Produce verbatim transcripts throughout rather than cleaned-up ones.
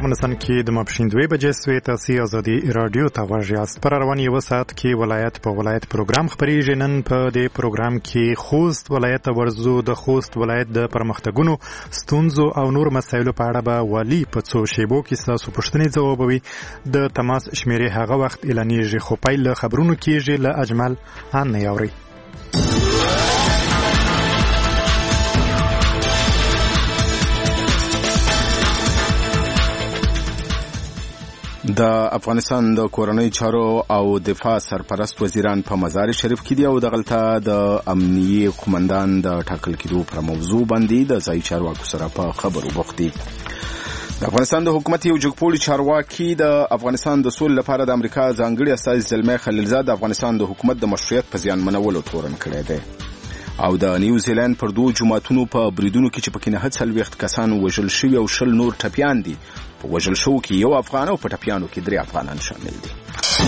افغانستان کې د ماپښین دوه بجې سوي تاسو ازادي رادیو ته غواړئ است پر روان یو ساعت کې ولایت په ولایت پروګرام خبريږي. نن په دې پروګرام کې خوست ولایت ورزو د خوست ولایت د پرمختګونو ستونزو او نور مسایلو په اړه به والی په څو شیبو کې تاسو پوښتنې ځوابوي. د تماس شمیرې هغه وخت اعلانېږي خو پیل خبرونو کېږي له اجمل ان نه یوري. د افغانستان د کورنۍ چارو او دفاع سرپرست وزیران په مزار شریف کې دي او دغلته د امنیي قومندان د ټاکل کېدو پر موضوع باندې د ځایي چارواکو سره په خبرو بوخت دي. د افغانستان د حکومت یو جګپوړي چارواکي د افغانستان د سولې لپاره د امریکا ځانګړي استازي زلمی خلیلزاد د افغانستان د حکومت د مشروعیت په زیانمنولو تورن کړی دی او د نیوزیلند پر دوه جماعتونو په بریدونو کې چې پکې نه څلوېښت کسان وژل شوي او شل نور ټپیان دي. په وژل شوو کې یو افغان او په ټپیانو کې درې افغانان شامل دي.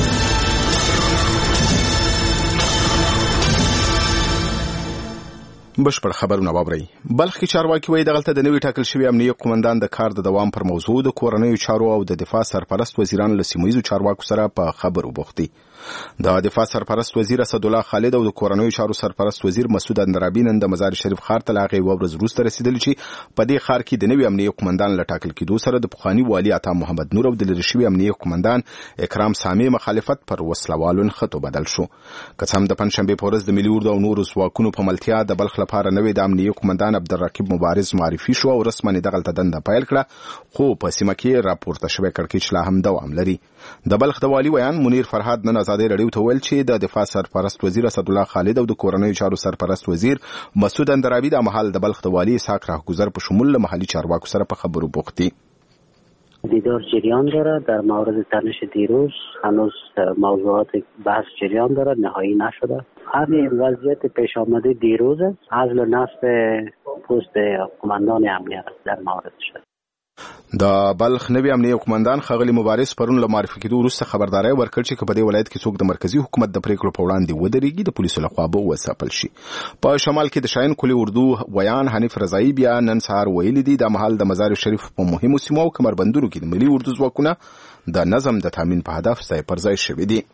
بشپړ خبرونه واورئ. بلخ کې چارواکي وایي دغلته د نوي ټاکل شوي امنیه قومندان د کار د دوام پر موضوع د کورنیو چارو او د دفاع سرپرست وزیران له سیمهیزو چارواکو سره په خبرو بوخت دي. د دفاع سرپرست وزیر اسدالله خالد او د کورنیو چارو سرپرست وزیر مسعود اندرابي نن د مزار شریف ښار ته لاغې یوه ورځ وروسته رسیدلي چې په دې ښار کې د نوي امنیه قومندان له ټاکل کېدو سره د پخواني والي عطا محمد نور او د لرې شوي امنیه قومندان اکرام سامي مخالفت پر وسلوالو نښتو بدل شو. که څه هم د پنجشنبې په ورځ د ملي اردو او نورو ځواکونو په ملتیا د بلخ لپاره نوی د امنیه قومندان عبدالرقیب مبارز معرفي شو او رسما دغلته دنده پیل کړه خو په سیمه کې راپورته شوی کړکېچ لا هم دوام لري. د بلخ د والي ویان منیر فرهاد نن ازادي رادیو ته ویل چې د دفاع سرپرست وزیر اسدالله خالد او د کورنیو چارو سرپرست وزیر مسعود اندرابي د مهال د بلخ د والي اسحاق راهگذر په شمول له محلي چارواکو سره په خبرو بوخت دي. دیدار جریان داره. در مورد تنش دیروز هنوز موضوعات بحث جریان داره، نهایی نشده. همین وضعیت پیش آمده دیروز عزل و نصب پست قماندان امنیت در مورد شد. د بلخ نوی امنیه قومندان ښاغلي مبارز پرون له معرفي کېدو وروسته خبرداری ورکړ چې که په دې ولایت کې څوک د مرکزي حکومت د پریکړو په وړاندې ودرېږي د پولیسو لخوا به وځپل شي. په شمال کې د شاهین کلي اردو ویان حنیف رضایي بیا نن سهار ویلي دي د مهال د مزار شریف په مهمو سیمو او کمربندونو کې د ملي اردو ځواکونه د نظم د تامین په هدف ځای پر ځای شوي دي.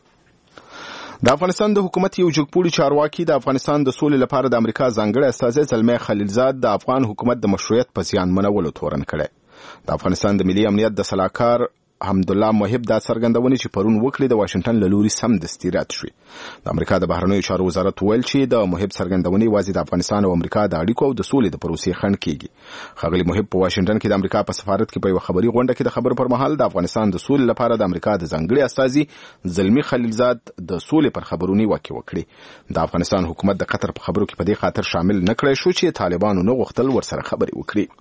د افغانستان د حکومت یو جګپوړي چارواکي د افغانستان د سولې لپاره د امریکا ځانګړي استازی زلمی خلیلزاد د افغان حکومت د مشروعیت په زیانمنولو تورن کړی. د افغانستان د ملي امنیت د سلاکار حمدالله محب دا څرګندونې چې پرون وکړې د واشنگټن له لوري سمدستي رد شوې. د امریکا د بهرنیو چارو وزارت ویل چې د محب څرګندونې یوازې د افغانستان او امریکا د اړیکو او د سولې د پروسې خنډ کیږي. ښاغلي محب په واشنگټن کې د امریکا په سفارت کې په یوه خبري غونډه کې د خبرو پر مهال د افغانستان د سولې لپاره د امریکا د ځانګړي استازي زلمی خلیلزاد د سولې پر خبرو نیوکې وکړې. د افغانستان حکومت د قطر په خبرو کې په دې خاطر شامل نه کړی شو چې طالبانو نه غوښتل ورسره خبرې وکړي.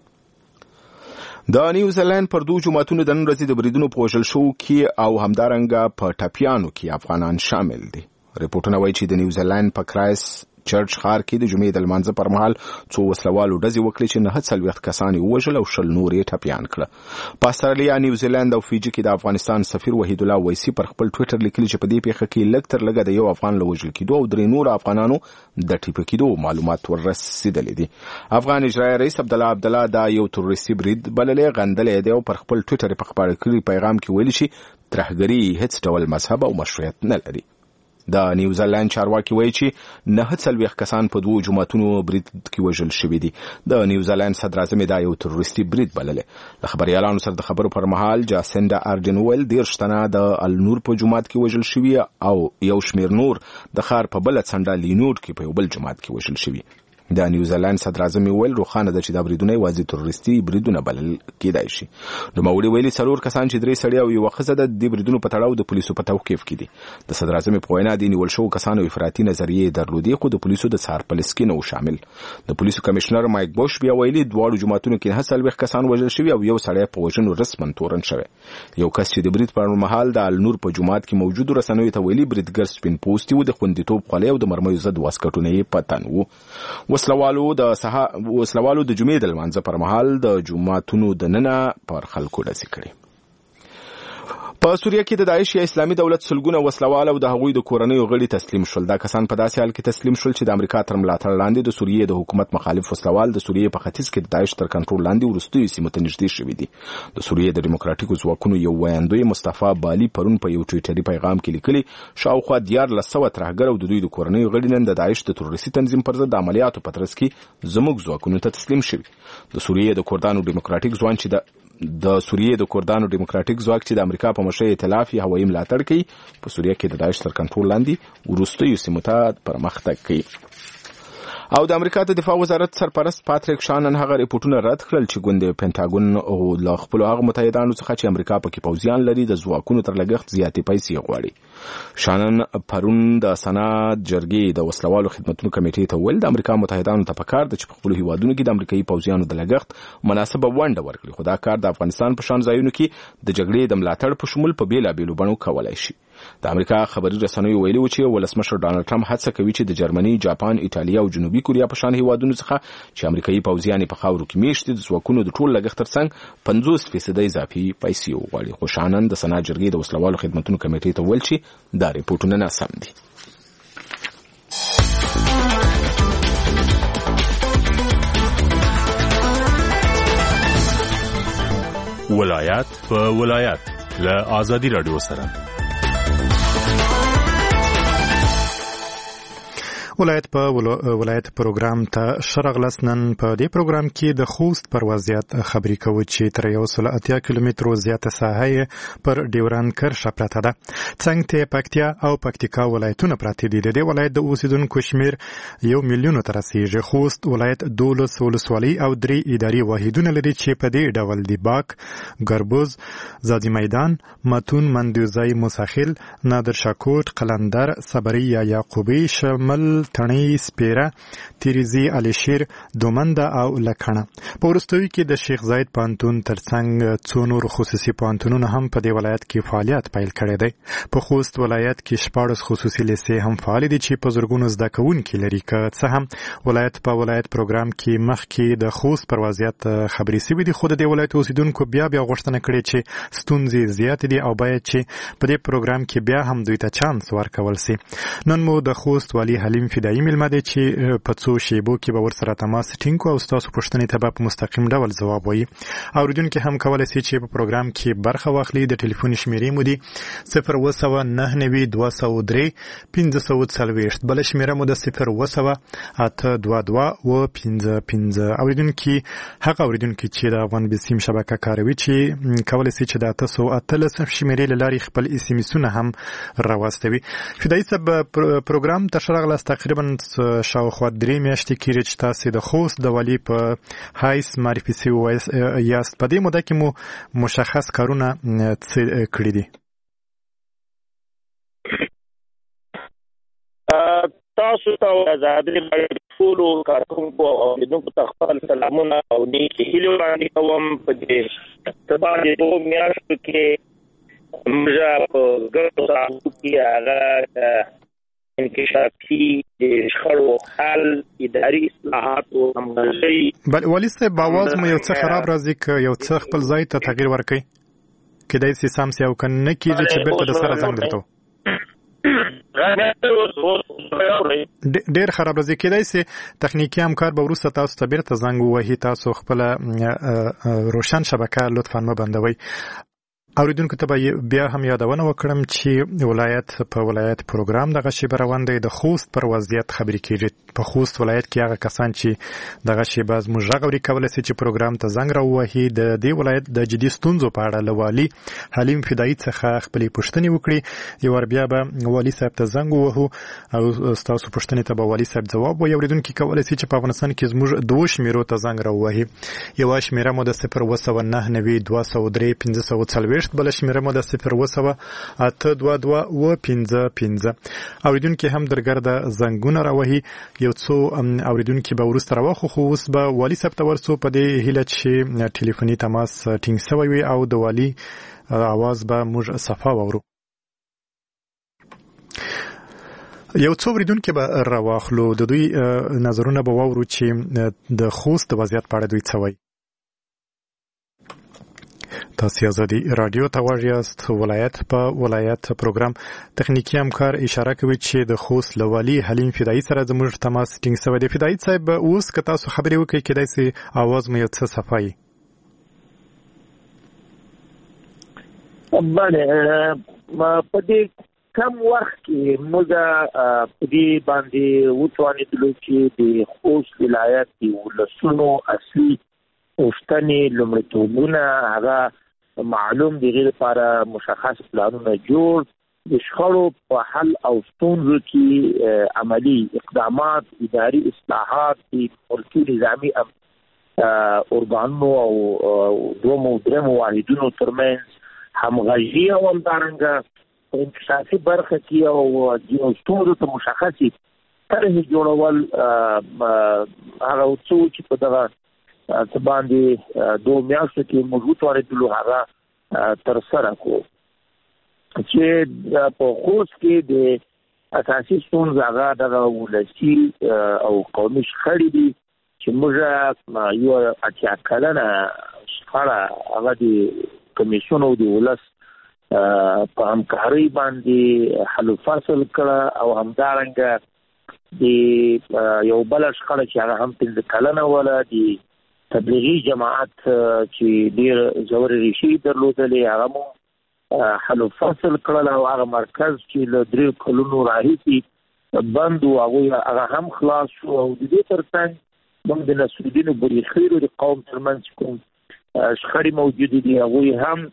د نیوزیلند پر دوه جماعتونو د نن ورځې د بریدونو په وژل شوو کې او همدارنګه په ټپیانو کې افغانان شامل دي. ریپورټونه وایي چې د نیوزیلند په کرایس چرچ ښار کې د جمعې د لمانځه پر مهال څو وسلوالو ډزې وکړې چې نهه څلوېښت کسان یې ووژل او شل نور یې ټپیان کړه. په استرالیا، نیوزیلند او فیجي کې د افغانستان سفیر وحید الله ویسي پر خپل ټویټر لیکلي چې په دې پیښه کې لږ تر لږه د یو افغان له وژل کېدو او درې نورو افغانانو د ټپي کېدو معلومات وررسېدلي دي. افغان اجرایي رئیس عبدالله عبدالله دا یو تروریستي برید بللی غندلی دی او پر خپل ټویټر په خپاره کړي پیغام کې ویلي چې ترهګري هیڅ ډول مذهب او مشروعیت نه لري. د نیوزیلند چارواکي وایي چې نهه څلوېښت کسان په دوو جوماتونو برید کې وژل شوي دي. د نیوزیلند صدراعظم دا یو تروریستي برید بللی. د خبریالانو سره د خبرو پر مهال جاسینډا آرډن ویل دېرش تنه د النور په جومات کې وژل شوي او یو شمېر نور د ښار په بله څنډه لینوډ کې په یو بل جومات کې وژل شوي. د نیوزیلند صدراعظم ویل روښانه ده چې دا بریدونه یوازې تروریستي بریدونه بلل کېدای شي. نوموړي ویلي څلور کسان چې درې سړي او یوه ښځه د دې بریدونو په تړاو د پولیسو په توقیف کې دي. د صدراعظم په وینا د نیول شوو کسانو افراطي نظریې درلودې خو د پولیسو د څار په لیست کې نه و شامل. د پولیسو کمشنر مایک بوش بیا ویلي دواړو جوماتونو کې نهه څلوېښت کسان وژل شوي او یو سړی په وژنو رسما تورن شوی. یو کس چې د برید پر مهال د النور په جومات کې موجودو رسنیو ته ویلي بریدګر سپین پوستي و، د خوندیتوب خولۍ او د مرمیو ضد واسکټونه یې په تن وو. وسلوالو د وسلوالو د جمعې د لمانځه پر مهال د جوماتونو دننه پر خلکو ډزې کړې. په سوریه کې د داعش یا اسلامي دولت سلګونه وسلوال او د هغوی د کورنیو غړي تسلیم شول. دا کسان په داسې حال کې تسلیم شول چې د امریکا تر ملاتړ لاندې د سوریې د حکومت مخالف وسلوال د سوریې په ختیځ کې د داعش تر کنټرول لاندې وروستیو سیمو ته نږدې شوي دي. د سوریې د ډیموکراتیکو ځواکونو یو ویاندوی مصطفی بالي پرون په یو ټویټري پیغام کې لیکلي شاوخوا دیارلس سوه ترهګر او د دوی د کورنیو غړي نن د داعش د تروریستي تنظیم پر ضد د عملیاتو په ترڅ کې زموږ ځواکونو ته تسلیم شوي. د سوریې د کردانو ډیموکراتیک ځوان چې د د سوریې د کردانو ډیموکراتیک ځواک چې د امریکا په مشرۍ ائتلاف یې هوایي ملاتړ کوي په سوریه کې د داعش تر کنټرول لاندې وروستیو سیمو ته پرمختګ کوي. او د امریکا د دفاع وزارت سرپرست پاتریک شانن هغه ریپورتونه رد کړل چې ګوند پینټاګون او له خپل هغه متحدانو څخه چې امریکا پکې پوځیان لري د ځواکونو تر لګښت زیاتې پیسې غواړي. شانن پرون د سنات جرګې د وسلوالو خدمتونو کمیټې ته ویل د امریکا متحدانو ته پکار د چې په خپل هیوادونو کې د امریکایي پوځیانو د لګښت مناسبه ونډه ورکړي، خو دا کار د افغانستان په شان ځایونو کې د جګړې د ملاتړ په شمول په بیلابیلو بڼو کولای شي. د امریکا خبري رسنیو ویلي و چې ولسمشر ډانلډ ټرمپ هڅه کوي چې د جرمني، جاپان، ایټالیا او جنوبي کوریا په شان هیوادونو څخه چې امریکایي پوځیان په خاورو کې میشتي د ځواکونو د ټول لګښت ترڅنګ پنځوس فیصد اضافي پیسې وغواړي. خو شانن د سنا جرګې د وسلوالو خدمتونو کمیټې ته ویل چې دا ریپورتونه ناسم دي. ولایت په ولایت له آزادی رادیو سره ولایت په ولایت پروګرام ته شرغلس نن په دې پروګرام کې د خوست پر وضعیت خبري کوو چې تر یو سل اتیا کیلومترو زیاته ساحه پر ډیورند کرښه پرته ده. څنګه ته پکتیا او پکتیکا ولایتونه پراته دي. د دې ولایت د اوسیدونکو شمیر یو میلیون ته رسیږي. خوست ولایت دولس ولسوالۍ او درې اداري واحدونه لري چې په دې ډول دي: باک، ګربوز، زادي میدان، متون، مندوزای، مساخیل، نادر شاکوټ، قلندر، صبري یا یعقوبی، شمل، تڼۍ، سپیره، تیریزی، علیشیر، دومنده او لکڼه. په وروستیو کې د شیخ زاید پوهنتون ترڅنګ څو نور خصوصي پوهنتونونه هم په دې ولایت کې فعالیت پیل کړی دی. په خوست ولایت کې شپاړس خصوصي لیسې هم فعال دي چې په زرګونو زده کوونکي لري. که څه هم ولایت په ولایت پروګرام کې مخکې د خوست پر وضعیت خبري سوي دي، خو د دې ولایت اوسیدونکو بیا بیا غوښتنه کړې چې ستونزې زیات دي او باید چې په دې پروګرام کې بیا هم دوی ته چانس ورکول سي. نن مو د خوست والي حلیم فدایي ملمه دی چې په څو شیبو کې به ورسره تماس ټینګ کړو او ستاسو پوښتنې ته به په مستقیم ډول ځواب وایي. اوریدونکي هم کولی سي چې په پروګرام کې برخه واخلي. د ټلیفون شمیرې مو دي صفر اوه سوه نهه نوي دوه سوه درې پنځه سوه څلوېښت، بله شمیره مو د صفر اوه سوه اته دوه دوه اوه پنځه پنځه. اوریدونکي هغه اوریدونکي چې د افغان بسیم شبکه کاروي چې کولی سي چې د اته سوه اتلس شمیرې له لارې خپل اس ام اسونه هم راواستوي. فدایي صاحب، پروګرام ته ښه راغلاست. تقریبا شاوخوا درې میاشتې کېږي چې تاسې د خوست د والي په حیث معرفي سوي یاست. په دې موده کې مو مشخص کارونه څه کړي دي؟ تاسو ته ازادي ټولو کارکونکو او اوریدونکو ته خپل سلامونه او نیکې هیلې وړاندې کوم. په دې تباندې دوه میاشتو کې موږ په ګډو ساحو کې هغه انکشافي شخړو حل، اداري اصلاحات او همغږي. بل والي صاحب، اواز مو یو څه خراب راځي، که یو څه خپل ځای ته تغییر ورکړئ کېدای سي سم سي او که نه کېږي چې بېرته د سره زنګ درته ډېر خراب راځي. کېدای سي تخنیکي همکار به وروسته تاسو ته بېرته زنګ ووهي. تاسو خپله روشن شبکه لطفا مه بندوئ. اوریدونکو ته بیا هم یادونه وکړم چې ولایت په ولایت پروګرام دغه شیبه روان دی. د خوست پر وضعیت خبرې کېږي. په خوست ولایت کې هغه کسان چې دغه شیبه زموږ غږ اوري کولی سي چې پروګرام ته زنګ راووهي. د دې ولایت د جدي ستونزو په اړه له والي حلیم فدایي څخه خپلې پوښتنې وکړي. یو وار بیا به والي صاحب ته زنګ ووهو او ستاسو پوښتنې ته به والي صاحب ځواب وایي. اوریدونکي کولی سي چې په افغانستان کې زموږ دوو شمیرو ته زنګ راووهي. یوه شمیره مو د صفر اوه سوه نهه نوي دوه سوه درې پنځه سوه څلوېښت، بله شمیره مو د صفر اوه سوه اته دوه دوه اوه پنځه پنځه. اوریدونکي هم درګرده زنګونه راوهي. یو څو اوریدونکي به وروسته راوخو، خو اوس به والي صاحب ته ورسو په دې هیله چې ټلیفوني تماس ټینګ سوی وي او د والي اواز به موږ صفا واورو. یو څو اوریدونکي به راواخلو، د دوی نظرونه به واورو چې د خوست د وضعیت په اړه دوی څه وایي. تاسو ازادي رادیو ته وژیاست. ولایت په ولایت پروګرام تخنیکی همکار اشاره کوي چې د خوست لوالي حلیم فدایي سره زموږ تماس ټینګ شوی دی. فدایي صاحب اوس که تاسو خبرې وکړئ کېدای شي اواز مو یو څه صفایي. بله په دې کم وخت کې موږ په دې باندې وتوانېدلو چې د خوست ولایت د ولسونو اصلي پوښتنې لومړیتوبونه هغه معلوم دي، غیر لپاره مشخص پلانونه جوړ، د شخړو په حل او ستونزو کې عملی اقدامات، اداري اصلاحات، د ملکي نظامي ارګانونو او دومو درېمو واحدونو ترمنځ همغږي او همدارنګه په انکشافي برخه کې او د ستونزو ته مشخصې طرحې جوړول هغه څه چې په دغه څه باندې دوه میاشتو کې موږ وتوانېدلو هغه ترسره کړو چې په خوست کې د اساسي ستونزه هغه دغه ولسي او قومي شخړې دي چې موږ یو اتیا کلنه شخړه هغه د کمیسیون او د ولس په همکارۍ باندې حل فصل کړه او همدارنګه د یو بل شخړه چې هغه هم پنځه کلنه ولا د تبلیغي جماعت چې ډېر ژورې ریښې درلودلې هغه مو حل فصل کړل او هغه مرکز چې له درې کلونو راهیسې بند و هغه هم خلاص شو او د دې ترڅنګ موږ د نصرالدین بریخیرو د قوم ترمنځ کوم شخړې موجودې دي هغوی هم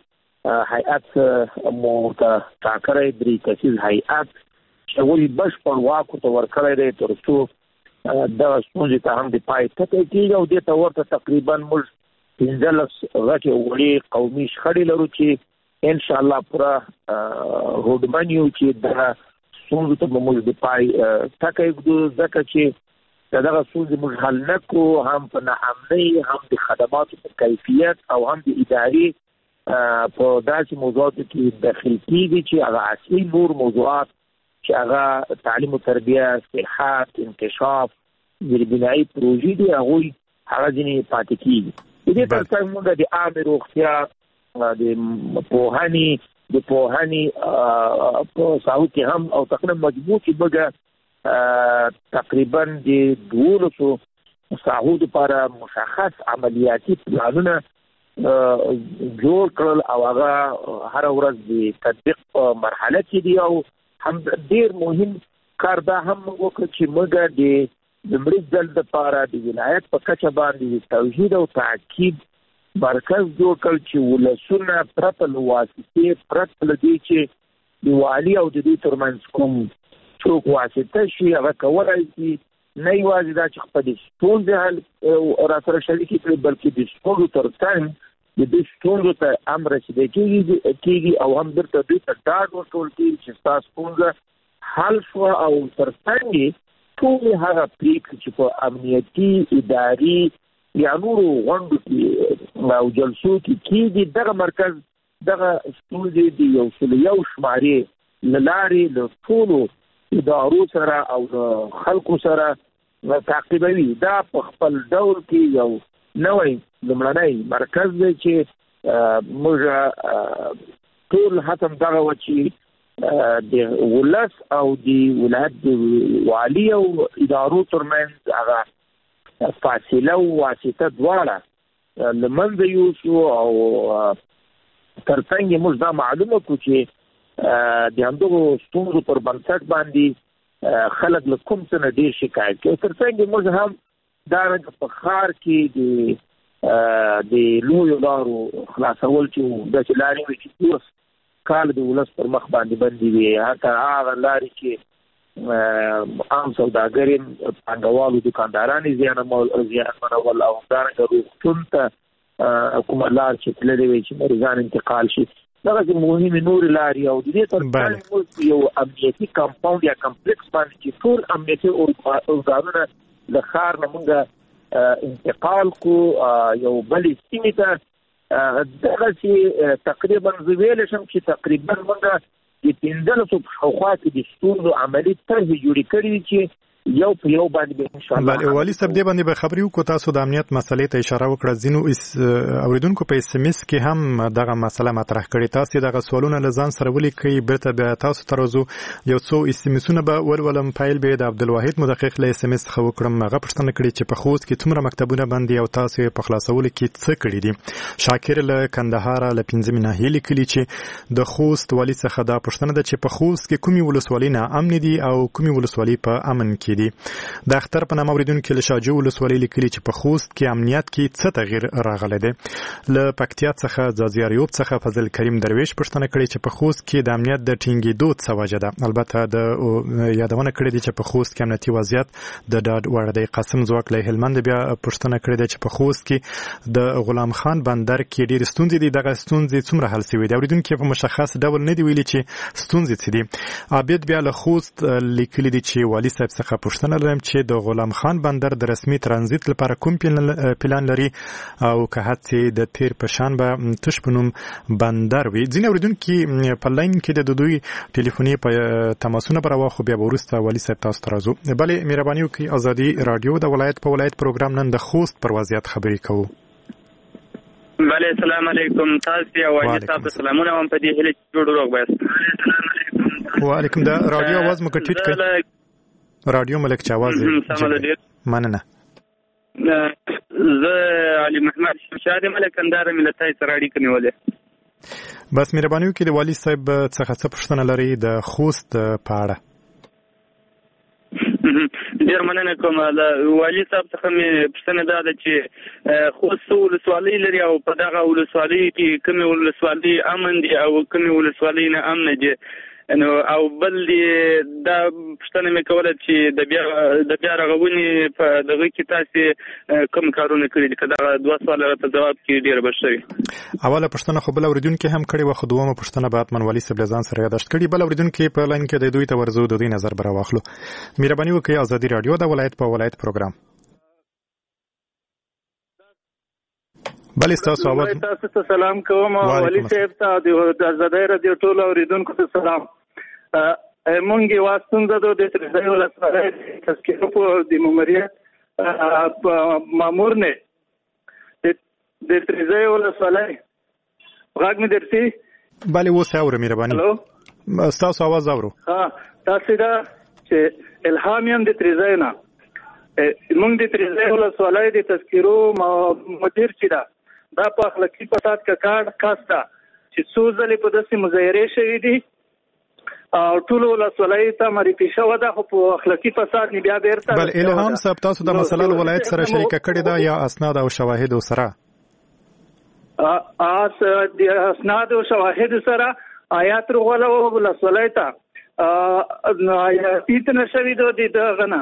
هیئت مو ته ټاکلی درې کسیز هیئت چې هغوی بشپړ واک ورته ورکړی دی تر څو دغه ستونزې ته هم د پای ټکی کېږي او دې ته ورته تقریبا موږ پنځلس غټې وړې قومي شخړې لرو چې انشاءالله پوره هوډمن یو چې دغه ستونزو ته به موږ د پای ټکی ږدو، ځکه چې دغه ستونزې موږ حل نه کړو هم په ناامنۍ، هم د خدماتو په کیفیت او هم د ادارې په داسې موضوعاتو کې داخل کېږي چې هغه اصلي نور موضوعات چې هغه تعلیم و تربیه، صحت، انکشاف، زیربنایي پروژې دي هغوی هغه ځینې پاتې کېږي. د دې ترڅنګ موږ د عامې روغتیا، د پوهنې د پوهنې په ساحو کې هم او تقریبا مجموع کې موږ تقریبا د دولسو ساحو دپاره مشخص عملیاتي پلانونه جوړ کړل او هغه هره ورځ د تطبیق په مرحله کې دي او هم ډیر مهم کار دا هم وکړ چې موږ د لومړي ځل دپاره د ولایت په کچه باندې توحید او تعقیب مرکز جوړ کړ چې ولسونه پرته له واسطې، پرته له دې چې د والي او د دوی ترمنځ کوم څوک واسطه شي هغه کولی شي نه یوازې دا چې خپلې ستونزې حل راسره شریکې کړي بلکې د ستونزو تر څنګ د دې ستونزو ته هم رسېدی کېږي او هم درته دوی ته ډاډ ورکول کېږي چې ستا ستونزه حل شوه او تر څنګ یې ټولې هغه پرېکړې چې په امنیتي، اداري یا نورو غونډو کې او جلسو کې کېږي دغه مرکز دغه ستونزې د یو سل یو شمارې له لارې له ټولو ادارو سره او د خلکو سره تعقیبوي. دا په خپل ډول کې یو نوی لومړنی مرکز دی چې موږ ټول حتم دغه و چې د ولس او د ولایت د والي او ادارو ترمنځ هغه فاصله او واسطه دواړه له منځه یوسو او تر څنګ یې موږ دا معلومه کړو چې د همدغو ستونزو پر بنسټ باندې خلک له کوم څه نه ډېر شکایت کوي. تر څنګ یې موږ هم دارنګه په ښار کې د د لویو لارو خلاصول چې داسې لارې وي چې اوس کال د ولس پر مخ باندې بندي وي، حتی هغه لارې چې عام سوداګر یې پانګوالو دکانداران یې زیانمنول او همدارنګه روغتون ته کومه لار چې تللې وي چې مریضان انتقال شي، دغسې مهمې نورې لارې او د دې تر څنګ موږ یو امنیتي کمپاوند یا کمپلیکس باندې چې ټول امنیتي ارګانونه له ښار نه موږ انتقال کو یو بلې سیمې ته. دغسې تقریبا زه ویلی شم چې تقریبا موږ د پنځلسو په شاوخوا کې د ستونزو عملي طرحې جوړې کړي دي چې یو په یو باندې ان شاء الله. بله والي صاحب دې باندې به خبرې وکړو. تاسو د امنیت مسلې ته اشاره وکړه. ځینو اوریدونکو په اس ام اس کې هم دغه مسله مطرح کړې. تاسو دغه سوالونه له ځان سره ولیکئ. بیرته بیا تاسو ته راځو. یو څو اس ام اسونه به ولولم. فایل به د عبدالواحد مدقق له اس ام اس څخه وکړم. هغه پوښتنه کړې چې په خوست کې څومره مکتبونه بند دي او تاسو یې په خلاصولو کې څه کړي دي. شاکر له کندهار له پنځمې ناحیې لیکلي چې د خوست والي څخه دا پوښتنه ده چې په خوست کې کومې ولسوالۍ ناامن دي او کومې ولسوالۍ په امن کې دي. د اختر په نامه اوریدونکو له شاجو ولسوالۍ لیکلي چې په خوست کې امنیت کې څه تغییر راغلی دی. له پکتیا څخه ځاځیاریوب څخه فضل کریم درویش پوښتنه کړې چې په خوست کې د امنیت د ټینګېدو څه وجه ده. البته د یادونه کړې ده چې په خوست کې امنیتي وضعیت د ډاډ وړ دی. قاسم ځواک له هلمند بیا پوښتنه کړې ده چې په خوست کې د غلام خان بندر کې ډېرې ستونزې دي. دغه ستونزې څومره حل شوې دي؟ اوریدونکو په مشخص ډول نه دی ویلي چې ستونزې څه دي. عابد بیا له خوست لیکلي دي چې والي صاحب څخه پوښتنه لرم چې د غلام خان بندر د رسمي ترانزیت لپاره کوم پلان لري او که هڅې د تیر په شان به تش په نوم بندر وي. ځینې اوریدونکي په لاین کې د دوی ټلیفوني په تماسونه به راواخلو. بیا به وروسته والي صاحب تاسو ته راځو. بلې مهرباني وکړئ. ازادي راډیو د ولایت په ولایت پروګرام نن د خوست پر وضعیت خبرې کوو. بله السلام علیکم. تاسو او والي صاحب سلامونه هم په دې هله جوړ روغ بس. وعلیکم. دا رادیو आवाज مو کټیټ کړئ. رادیو ملک چې आवाज مننه. زه علي محمد شمشاد ملک کندهار ملتای سره اړیکه نیولې. بس مهرباني وکړئ د والي صاحب څخه څه پوښتنه لري د خوست په اړه؟ ډیر مننه کوم. والي صاحب څخه مې پوښتنه دا ده چې خوست ولسوالۍ لري او په دغه ولسوالۍ کې کومې ولسوالۍ امن دي او کومې ولسوالۍ نه امن دي. نو او بل دا پوښتنه مې کوله چې د بیا د بیا رغونې په دغه کې تاسو کوم کارونه کړي دي؟ که دغه دوه سواله راته جواب کړي ډېره به ښه وي. اوله پوښتنه خو بل اورېدونکي هم کړې وه، خو دومه پوښتنه به حتما والي صاحب له ځان سره یاداشت کړي. بل اورېدونکي په لاین کې د دوی ته ورځو، د دوی نظر به راواخلو. مهرباني وکړئ. ازادي راډیو د ولایت په ولایت پروګرام. بل تاسو اواز تاسو ته سلام کوم. والي صاحب ته د ازادي راډیو ټول اوریدونکو ته سلام. مونږ یې واستونزه ده د ترځای ولسوالۍ تذکره په د ماموریت مامور نه د ترځای ولسوالۍ غږ مې درسي. بله اوس اورو. مهرباني تاسو اواز اورو. ها تاسو دا چې الهام یم د ترځای نه. مونږ د ترځای ولسوالۍ د تذکرو مدیر چې ده دا په اخلاقي فساد کا کار کاسته چې څو ځلې په داسې مظاهرې شوي دي او ټول ولسوالۍ ته معرفي شوه ده، خو په اخلاقي فساد نه بیا بیرته. بل الهام صاحب تاسو د مسله ولایت سره شریکه کړې ده یا اسناد او شواهد سره؟ اس د اسناد او شواهد سره آیات رغله ولسوالۍ ته آیات نشوي ده دغه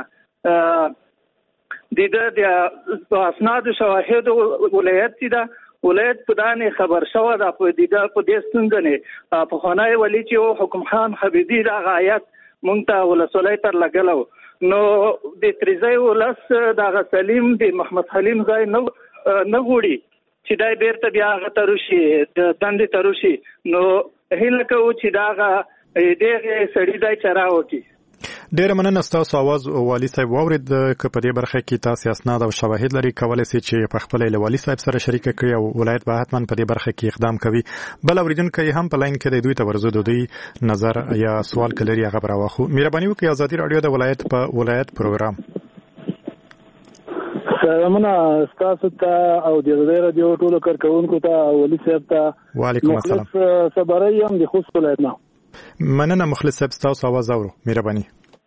نه د د اسناد او شواهد ولایت ده ولایت په دانه خبر شوه دا په دې په دې ستنګنه په خانای ولی چې حکم خان حبیبی دا غایت مونږ ته ولسوالۍ تر لګلو. نو د ترځای ولس دا سلیم د محمد حلیم ځای نو نه غوړي چې دای بیرته بیا غتروشي د دندې تروشي. نو هله کو چې دا دغه سړی ځای چراوتی. ډیره مننه. تاسو आवाज والي صاحب واورید. که په دې برخه کې تاسو اسناد او شواهد لري کولای شئ چې په خپل له والي صاحب سره شریک کړئ او ولایت به حتما په دې برخه کې اقدام کوي. بل اوریدونکي هم په لاین کې د دوی ته ورزو د دوی نظر یا سوال کلري هغه براوخو. مهرباني وکړئ. ازادي راډیو د ولایت په ولایت پروګرام. سلامونه تاسو ته او د ازادي راډیو ټولو کارکونکو ته او والي صاحب ته. وعلیکم السلام. مخلص صبریم د خوست ولایت نه. مننه مخلص صاحب. تاسو आवाज اورو. مهرباني.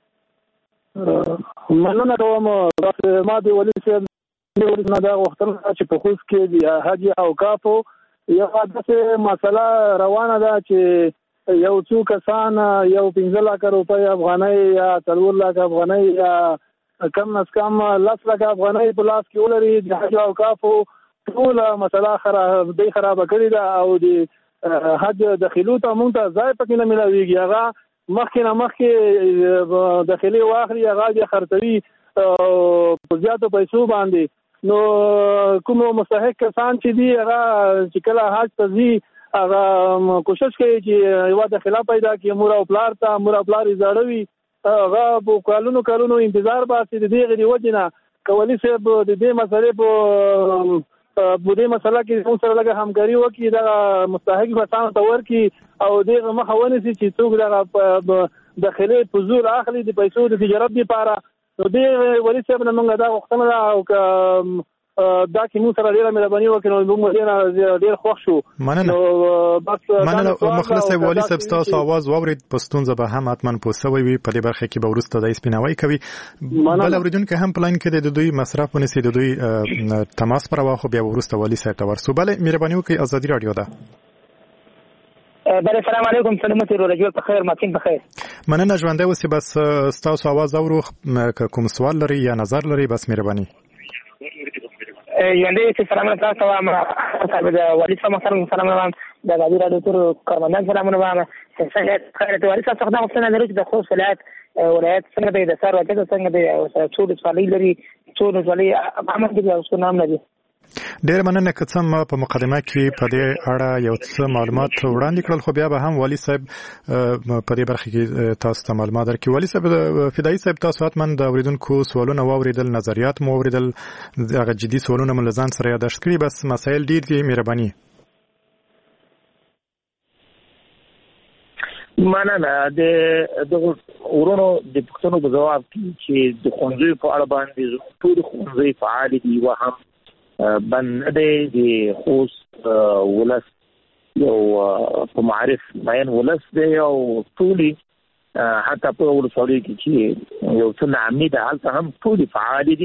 مننه کوم. ما دی والي صاحب نه دا وختل چې په خوست کې د حج او کافو یو داسې مسله روانه ده چې یو څو کسان یو پنځه لک روپۍ افغانۍ یا څلور لک افغانۍ یا کم از کم لس لک افغانۍ په لاس کې ولري. د حج او کافو ټول مسله خراب دی خراب کړی ده او د حج دخلو ته مونږ ته ځای پکې نه ملاویږي. هغه مخکې نه مخکې داخلي واخلي هغه بیا خرڅوي په زیاتو پیسو باندې. نو کوم مستحق کسان چې دي هغه چې کله حج ته ځي هغه کوشش کوي چې یوه داخله پیدا کړي مور او پلار ته. مور او پلار یې زاړه وي هغه په کالونو کالونو انتظار باسي د دې غوډي وجنه کولی صاحب د دې مسلې په په دې مسله کې موږ سره لږه همکاري وکړي دا مستحق کسانو ته ورکړي او دغه مخه ونیسي چې څوک دغه داخلي فزول اخلي د پیسو د تجارت لپاره نو دې ولې صاحب نه موږ دا وختونه او دا کې موږ سره ډیره مهرباني وکړو موږ ډیر ډیر خوښ شو مننه بس مننه مخلص ولي صاحب تاسو आवाज واورید پښتونزه به هم اتمن پوسوي وي په دې برخه کې به ورسته د سپیناوي کوي بل اوریدونکو هم پلان کې د دوی مصرف ونسي د دوی تماس پر واخو بیا ورسته ولي صاحب ته ورسو بل مهرباني وکړئ ازادي رادیو ده بله السلام علیکم سلامتی رو رجوع بخیر ماتین بخیر مننه ژوندې اوسې بس تاسو आवाज اورو کوم سوال لري یا نظر لري بس مهرباني ژوندې چې سلام تاسو وایم صاحب د والي صاحب سره سلام وایم د غادي راډیو تر کارمندان سلامونه وایم څنګه خیر ته والي صاحب څنګه مستنه لري د خوست ولایت ولایت څنګه دی د سر وکړه څنګه دی او څو د سوالي لري څو د سوالي عامه دي او څو نام لري ډیر مننه که څه ما په مقدمه کې په دې اړه یو څه معلومات وړاندې کړل خو بیا به هم والي صاحب په دې برخه کې تاسو ته معلومات درکړي والي صاحب فدایي صاحب تاسو حتماً د اوریدونکو سوالونه واوریدل نظریات مو اوریدل هغه جدي سوالونه مو لزان سره یادښت کړي بس مسایل ډیر دي مهرباني مننه د دغه ورونو د پښتنو په جواب کې چې د خونځي په اړه باندې ټول خونځي فعال دي و هم بنده د خوست ولس یو په معرف بیان ولس دی او ټولي حتی په ولسوالۍ کې چې یو څه نامي ده هلته هم ټولي فعال دي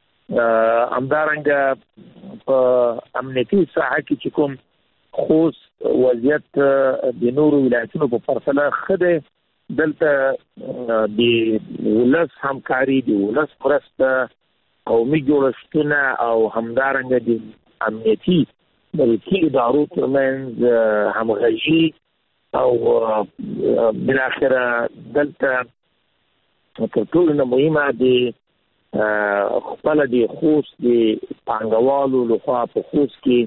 همدارنګه په امنیتي ساحه کې چې کوم خوست وضعیت د نورو ولایتونو په پرتله ښه دی دلته د ولس همکاري د ولس مرسته قومي جوړښتونه او همدارنګه د امنیتي ملکي ادارو ترمنځ همغږي او بالاخره دلته تر ټولو نه مهمه د خپل د خوست د پانګوالو لخوا په خوست کې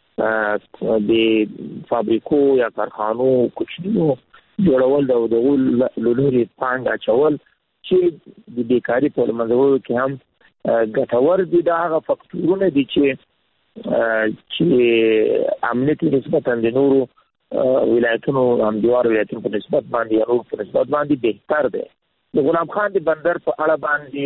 د فابریکو یا کارخانو کوچنیو جوړول او د لوري پانګه اچول چې د بیکاري په منځورو کې هم ګټور دي دا هغه فاکتورونه دي چې چې امنیتي نسبتا د نورو ولایتونو هم دیوار ولایتونو په نسبت باندې یا نور په نسبت باندې بهتر دی د غلام خان د بندر په اړه باندې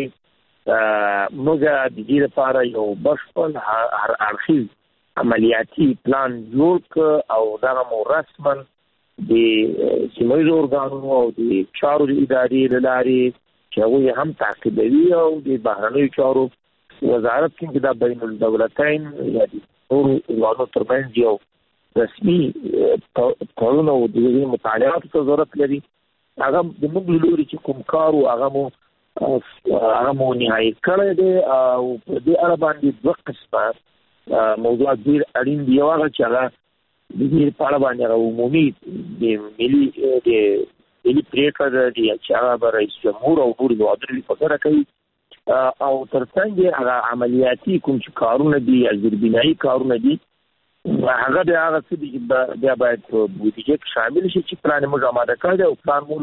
موږ د دې لپاره یو بشپړ هر اړخیز عملیاتي پلان جوړ کړ او دا مو رسما د سیمایي اورګانونو او د چارو ادارې لاري چې هغه هم تعقیبوي او د بهرنیو چارو وزارت کې دا بین الدولتین یا د نورو ادارو ترمنځ یو رسمي قانون او د مطالعات ته ضرورت لري هغه د موږ لوري چې کوم کارو هغه مو هغه مو نهایي کړی دی او په دې اړه باندې دوه قسمه موضوعات ډېر اړین دي یو هغه چې هغه د دې په اړه باندې عمومي د ملي د ملي پریکړه ده چې هغه به رئیس جمهور او نور هیوادونه په سره کوي او ترڅنګ هغه عملیاتي کوم چې کارونه دي یا زیربنایي کارونه دي هغه د هغه څه دي بیا باید په بودیجه کې شامل شي چې پلان موږ آماده کړی او پلان مو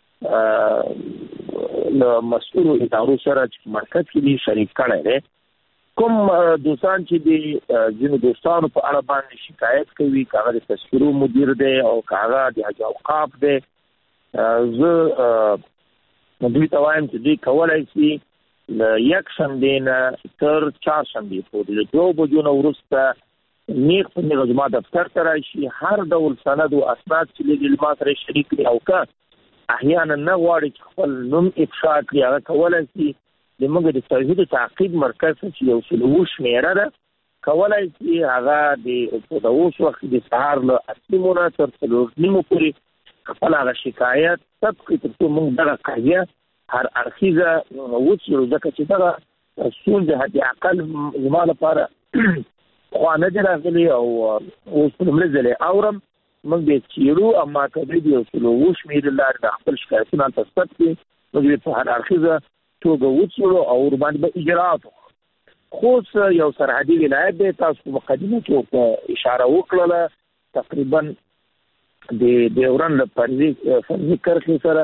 له مسؤلو ادارو سره چې مرکز کې دي شریک کړی دی کوم دوستان چې د ځینو دوستانو په اړه باندې شکایت کوي هغه د تذکرو مدیر دی او هغه د حج اوقاف دی زه دوی ته وایم چې دوی کولی شي له یک شنبې نه تر چهارشنبې پورې له دوو بجو نه وروسته نیغ په نیغه زما دفتر ته راشي هر ډول سند او اسناد چې لږ ما سره شریک کړي او که احیانا نه غواړي چې خپل نوم افشا کړي هغه کولی شي د موږ د توحید تعقیب مرکز چې یو سل اووه شمېره ده کولی شي هغه د اوس وخت د سهار له اته نیمو نه تر څلور نیمو پورې خپل هغه شکایت ثبت کړي تر څو موږ دغه قضیه هر اړخیزه وڅېړو ځکه چې دغه ستونزې حد اقل زما لپاره خوا نه دي راغلي او اوس په لومړي ځل یې اورم موږ به څېړو اما که دوی د یو سل اووه شمېرې لارې د خپل شکایتونه هلته ثبت کړي موږ به په هر اړخیزه توګه وڅېړو او ورباندې به اجراات وکړو خوست یو سرحدي ولایت دی تاسو په مقدمه کې اشاره وکړله تقریبا د ډیورنډ فرضي فرضي کرښې سره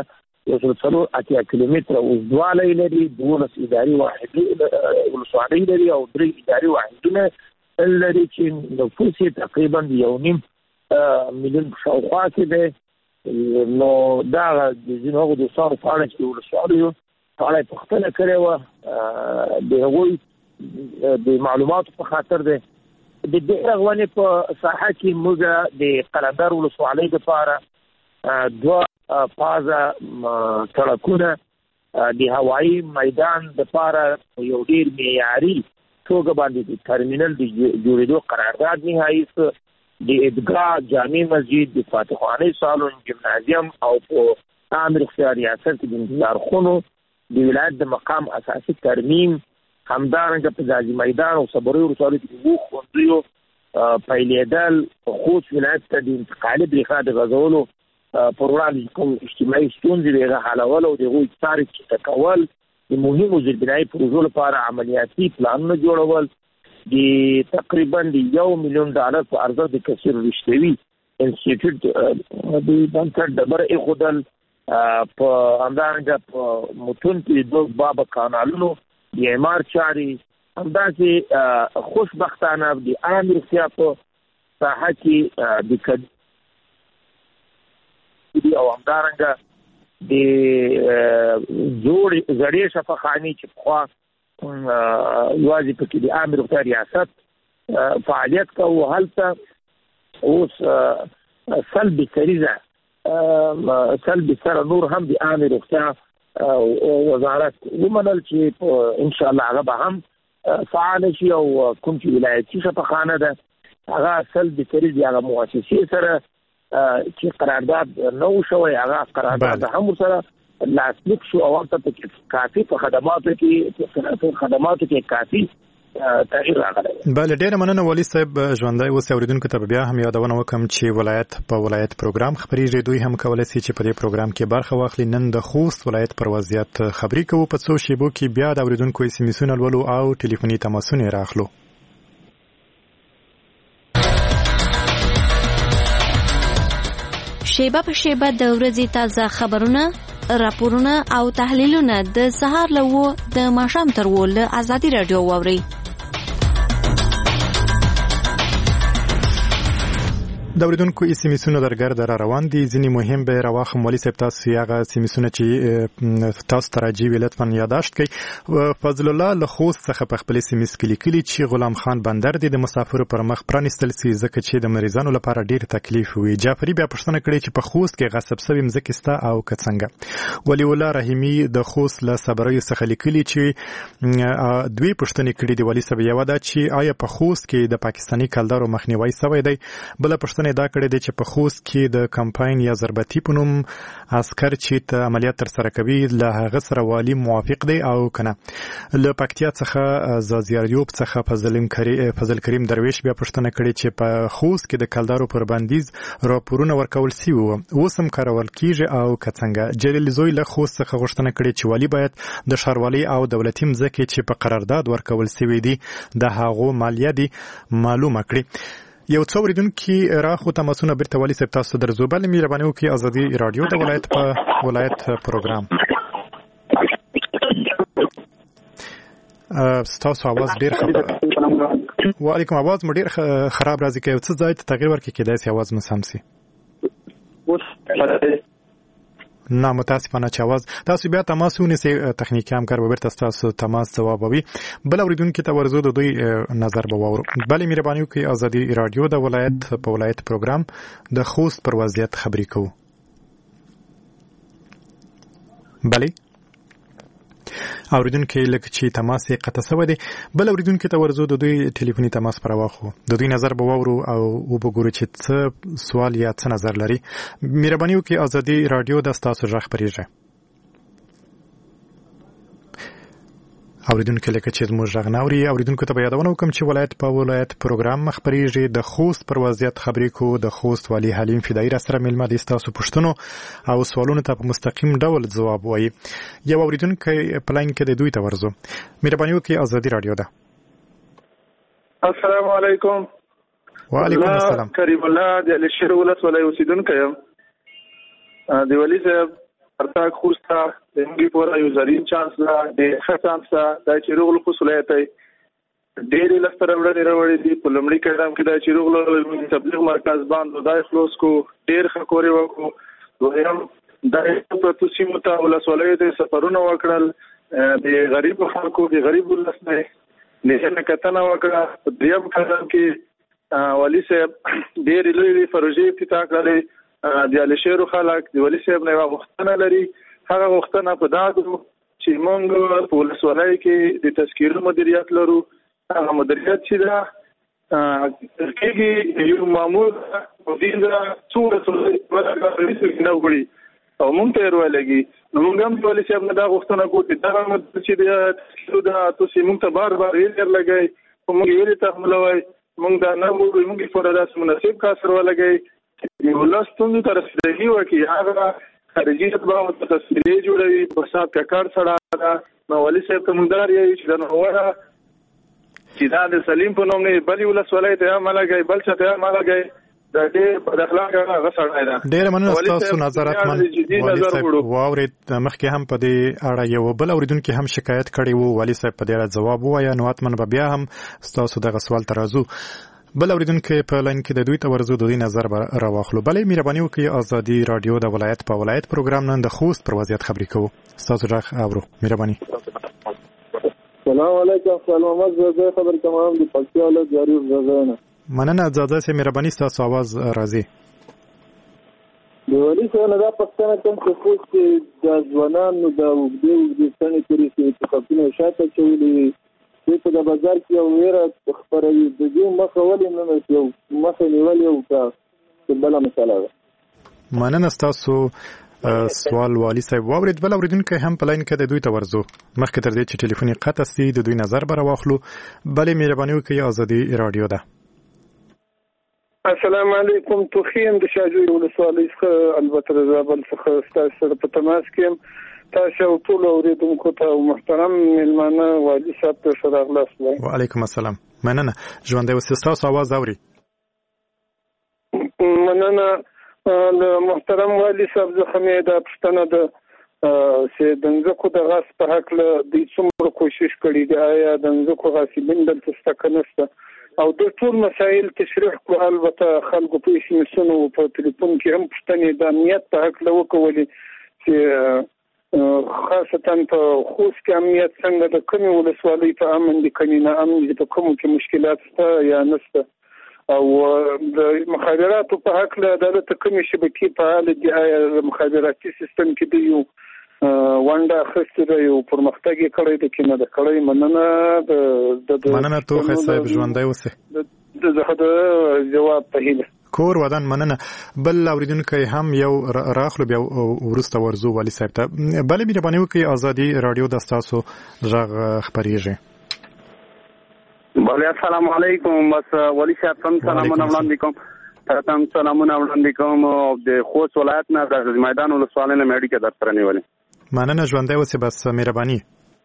یو سل څلور اتیا کیلومتره اوږدوالی لري، دولس اداري واحدې ولسوالۍ لري او درې اداري واحدونه لري چې نفوس یې تقریبا یو نیم میلیون شاوخوا کې دی. نو دا د ځینو هغو دوستانو په اړه چې د ولسوالیو په اړه یې پوښتنه کړې وه، د هغوی د معلوماتو په خاطر دی. د دې رغونې په ساحه کې موږ د قلندر ولسوالۍ دپاره دوه پازه سړکونه د هوایي میدان دپاره یو ډېر معیاري توګه باندې د ترمینل د جوړېدو قرارداد نهایي څه، د عیدګاه، جامع مسجد، د فاتحخانې سالون، جمنازیم او په عام رغسیا ریاست کې د انتظار خونو د ولایت د مقام اساسي ترمیم، همدارنګه په ځاځي میدان او صبري ولسوالۍ کې د اوښ ښوونځیو پیلېدل، خوست ولایت ته د انتقالي برېښنا د غځولو پر وړاندې کوم اجتماعي ستونزې د هغه حلول او د هغوی څارې چټه کول، د مهمو زیربنایي پروژو لپاره عملیاتي پلانونه جوړول، د تقریبا د یو میلیون ډالر په ارزښت د کثیر رشتوي انسټیټیوټ د بنسټ ډبره ایښودل، په همدارنګه په متون کې د بابا کانالونو د اعمار چارې، همداسې خوشبختانه د عام رغسیا په ساحه کې د او همدارنګه د جوړ زړې شفاخانې چې پخوا یوازې پکې د عام رغسیا ریاست فعالیت کوو، هلته اوس سل بستریزه سل بستره نور هم د عام رغسیا وزارت ومنل چې انشاءالله هغه به هم فعال شي او کوم چې ولایتي شفاخانه ده هغه سل بستریز هغه مؤسسې سره چې قرارداد نه و شوی، هغه قرارداد هم سره لاسلیک شو او ورته پکې کافي په خدماتو کې خدماتو کې کافي تغییر راغلی. بله، ډېره مننه والي صاحب. ژوندی اوسئ. اورېدونکو ته بیا هم یادونه وکړم چې ولایت په ولایت پروګرام خپرېږي، دوی هم کولی شي چې په دې پروګرام کې برخه واخلي. نن د خوست ولایت پر وضعیت خبرې کوو، په څو شیبو کې بیا د اورېدونکو اس ام اسونه لولو او ټلیفوني تماسونه یې راخلو. شیبه په شیبه د ورځې تازه خبرونه، راپورونه او تحلیلونه د سهار له وو د ماښام تر وو له ازادي راډیو واورئ. د اورېدونکو اس ام اسونه درګرده را روان دي. ځینې مهم به راواخم. والي صاحب تاسو هغه اس ام اسونه چې تاسو ته راځي وي لطفا یاداشت کړئ. فضل الله له خوست څخه په خپل اس ام اس کې لیکلي چې غلام خان بندر دی د مسافرو پر مخ پرانیستل سي ځکه چې د مریضانو لپاره ډیر تکلیف وي. جعفري بیا پوښتنه کړې چې په خوست کې غصب شوی مځکې ستا او که څنګه. ولی الله رحیمي د خوست له صبري څخه لیکلي چې دوی پوښتنې کړې دي والي صاحب. یو دا چې آیا په خوست کې د پاکستاني کلدارو مخنیوي شوی دی؟ بل پوښتنه دا کړې ده چې په خوست کې د کمپاین یا ضربتي په نوم عسكر چې ته عملیات تر سره کوي له هغه سره والی موافق دی او کنه. له پکتیا څخه زازیاریوب څخه فضل کریم فضل کریم درویش بیا پوښتنه کړې چې په خوست کې د کلدارو پر بندیز راپورونه ورکول سی وو، اوس هم کارول کیږي او که څنګه. جلیل زوی له خوست څخه غوښتنه کړې چې والی باید د ښاروالۍ او دولتي مځکې چې په قرارداد ورکول سوي دي د هغو مالیه دي معلومه کړي. یو څو اوریدونکي راخو تماسونه بیرته والي صاحب تاسو درځو. بل مهرباني وکړئ ازادي رادیو د ولایت په ولایت پروګرام ستاسو आवाज ډیر خراب. وعلیکم आवाज مو ډیر خراب راځي. که یو څه ځای ته تغییر ورکړي کېدای شي आवाज مو سم شي. نه متاسفانه چې आवाज تاسو بیا تماس ونیسئ، تخنیکی همکار به بیرته تاسو تماس ځوابوي. بل اوریدونکو ته ورزو د دوی نظر به واورو. بلې مهرباني وکړئ ازادي رادیو د ولایت په ولایت پروګرام د خوست پر وضعیت خبرې کوو. بلې اوریدونکو لکه چې تماس یې قطع شوی دی. بل اوریدونکو ته ورزو د دوی ټلیفوني تماس پر واخو، د دوی نظر به واورو او وګورو چې څه سوال یا څه نظر لري. مهرباني وکړئ ازادي رادیو د تاسو غږ خبرېږي. اوریدونکو لکه چې زموږ غږ نه اوري. اوریدونکو ته به یادونه وکړم چې ولایت په ولایت پروګرام خبرېږي. د خوست پر وضعیت خبرې کوو. د خوست والي حلیم فدایي را سره مېلمه دي. ستاسو پوښتنو او سوالونو ته په مستقیم ډول ځواب وایي. یو اوریدونکی په لاین کې د دوی ته ورځو. مهرباني وکړئ ازادي رادیو ده. السلام علیکم. وعلیکم السلام. کریم الله د الشهر ولایت ولای اوسیدونکو یم. دی والي صاحب پرتاک خوستا د موږ په یو زرین چانس دا د ښه چانس دا چې روغ له فصلیت ډېرې لستر وړاندې راوړې دي په لمړي قدم کې دا چې روغ له تبلیغ مرکز باندې دای خلاص کو ډېر ښه کوري وکړو دویم د پروتو سیمو ته ولسوالۍ ته سفرونه وکړل د غریب خلکو د غریب ولسنه نه کتنه وکړه دریم قدم کې والي صاحب ډېر لوی پروژې افتتاح کړې د علشیرو خلک د والي صاحب نه غوښتنه لري هغه غوښتنه په دادو چې موږ په ولسوالۍ کې د تذکیرو مدیریت لرو هغه مدیریت چې دا کېږي یو مامور په دې دا څومره څه نه وړي او مونږ ته ورولېږي نو موږ هم پولیس هم دا غوښتنه کوو چې دا مدد چې دا تاسو دا تاسو موږ ته بار بار یې لګي او موږ یې ته ملوي موږ دا نه وو موږ په داسې مناسب کار سره ولګي یو لاستون تر رسیدلی وکي هغه خارجي تبعو تصویرې جوړوي په صاحب کار سره نو ولي صاحب ته مونږ داري چې دا نو وره چې دا د سلیم په نوم نه بلی ولسوالۍ ته عمل کوي بل څه ته عمل کوي دا دې په اخلاق هغه سره نه ډېر مننه تاسو نظارت من والي صاحب واورید مخکې هم په دې اړه یو بل اوریدونکو هم شکایت کړی وو والي صاحب په دې اړه ځواب ووایي نو اتمن به بیا هم تاسو دغه سوال ترازو بل اوریدونکو په لاین کې د دوی ته ورزو د نظر راواخلو بلې مهرباني وکړئ ازادي رادیو د ولایت په ولایت پروګرام نن د خوست پر وضعیت خبري کوو تاسو راغ اورو مهرباني السلام علیکم سلام زه خبر کوم د پکتیا له جاری زنه مننه اجازه سه مهرباني تاسو आवाज راځي د ولي څنګه دا پښتنه کوم چې خوست د ځوانانو د وګړي د څنګه کړی چې خپل شاته چولې چې په بازار کې یو ویره خبرې د دې مخه ولې نه یو مخه نیولې او کا بل مسله ده مننه تاسو سوال والي صاحب واورید بل اوریدونکو هم په لاین کې د دوی ته ورزو مخکې تر دې چې ټلیفوني قطع سي د دوی نظر بر واخلو بلې مهرباني وکړئ ازادي رادیو ده السلام علیکم توخیم د شاجوی ولسوالۍ څخه البته زابل څخه تاسو سره په تماس کې تاسو ټول اوریدونکو ته محترم ملمانه والي صاحب ته سره خلاص وای وعلیکم السلام مننه ژوندې وسه تاسو आवाज اوري مننه د محترم والي صاحب زخمه د پښتنه د چې د نزکو د غاس په حق له د څومره کوشش کړي دی آیا د نزکو غاصبین دلته ستکنسته او د ټول مسایل تشریح کو البته خلکو په اسمسونو په ټلیفون کې هم پښتنې د امنیت په حق له وکولي چې خاصتا په خوست کې امنیت څنګه د کومې ولسوالۍ په امن دي کومې نه امن دي په کومو کې مشکلات شته یا نشته او د مخابراتو په حق له عدالت کومې شبکې په حال دي آیا د مخابراتي سیستم کې دی یو وانډه خسته یو پرمختګ کړی د کینه د کړی مننه د مننه توخه صاحب ژوندۍ اوسه د زهده جواب په هیله کور ودان مننه بل اوریدونکو هم یو راخلو بیا ورسته ورزو والي صاحب ته بلې مهرباني وکړئ ازادي رادیو د تاسو ژغ خبريږي بله السلام علیکم بس والي صاحب تم سلامونه وړاندې کوم تم سلامونه وړاندې کوم د خوست ولایت نه د میدان ولسوالۍ نه مېډیکا در سره نیولې مننه ژوندۍ اوسه بس مهرباني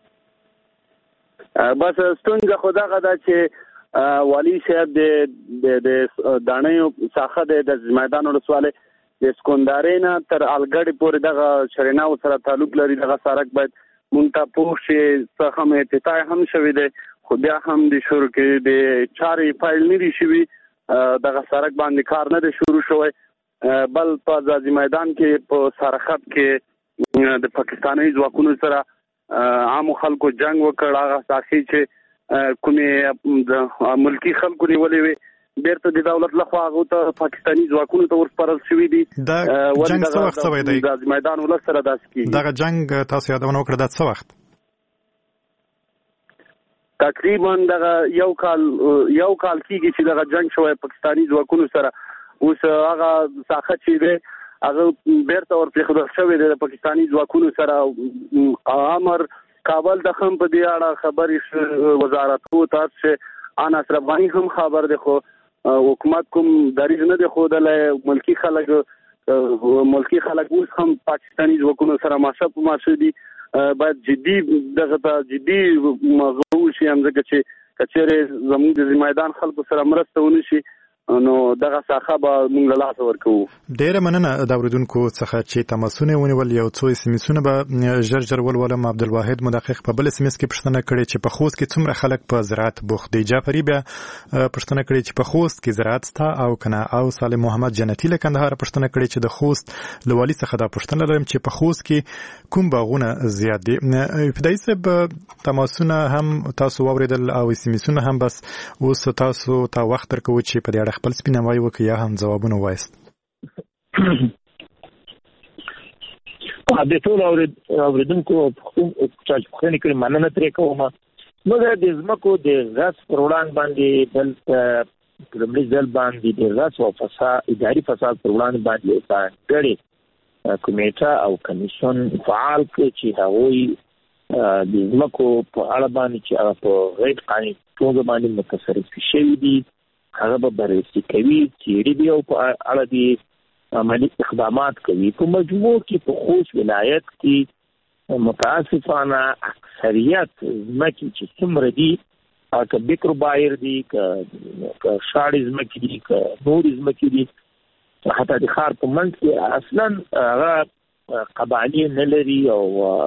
بس ستونزه خدا غدا چې والي صاحب د د دانې ساخه د میدان ولسوالۍ د سکندارې نه تر الګړې پورې دغه شرینا سره تعلق لري دغه سړک باید مونږ ته پوه شي څه هم افتتاح هم شوی دی خو بیا هم د شروع کې د چارې فایل نه دی شوی دغه سړک باندې کار نه دی شروع شوی بل په ځاځي میدان کې په سرخط کې د پاکستاني ځواکونو سره عام خلکو جنگ وکړ هغه ساسي چې کومې د ملکی خلکو نیولې وي بیرته د دولت لخوا هغه ته پاکستاني ځواکونو ته ورسپارل شوی دي دا جنگ څه وخت شوی دی د میدان ولس سره داس کی دا جنگ تاسو یادونه وکړه د څه وخت تقریبا دغه یو کال یو کال کېږي چې دغه جنگ شوی پاکستاني ځواکونو سره اوس هغه ساخه چې دی هغه بیرته ورپرېښودل شوی دی د پاکستاني ځواکونو سره امر کابل د هم په دې اړه خبرې وزارت تاسو چې ان اشرفانی هم خبر دی خو حکومت کوم دریځ نه دی ښودلی ملکی خلک ملکی خلک اوس هم پاکستاني ځواکونو سره ماشه په ماشه دي باید جدي دغه ته جدي موضوع شي هم ځکه چې کچېرې زموږ د میدان خلکو سره مرسته ونشي نو دغه ساحه به موږ له لاسه ورکوو. ډیره مننه د اوریدونکو څخه چې تماسونه ونیول. یو څو اس ام اسونه به ژر ژر ولولم. عبدالواحد مدقق په بل اس ام اس کې پوښتنه کړې چې په خوست کې څومره خلک په زراعت بوخت دي. جعفري بیا پوښتنه کړې چې په خوست کې زراعت شته او کنه. او سالم محمد جنتی له کندهار پوښتنه کړې چې د خوست له والي څخه دا پوښتنه لرم چې په خوست کې کوم باغونه زیات دي. ابتدایي صاحب تماسونه هم تاسو واوریدل او اس ام اسونه هم، بس اوس تاسو ته وخت درکوو چې په دې اړه خپل سپیناوی وکړي یا هم ځوابونه وایست. د ټول اوریدونکو چې خپل کړي مننه ترې کوم. موږ د ځمکو د غصب پر وړاندې باندې بل پرمړي ځل باندې د غصب او فساد اداري فساد پر وړاندې باندې ځانګړي کمیټه او کمیشن فعال کړي چې هغوی د ځمکو په اړه باندې چې هغه په غیر قانوني توګه باندې متصرف شوي دي هغه به بررسي کوي، چیرې دی او په اړه دي عملي اقدامات کوي. په مجموع کې په خوست ولایت کې متاسفانه اکثریت ځمکې چې څومره دي که بکر بایر دي که شاړې ځمکې دي که نورې ځمکې دي، حتی د ښار په منځ کې اصلا هغه قبایلي نه لري او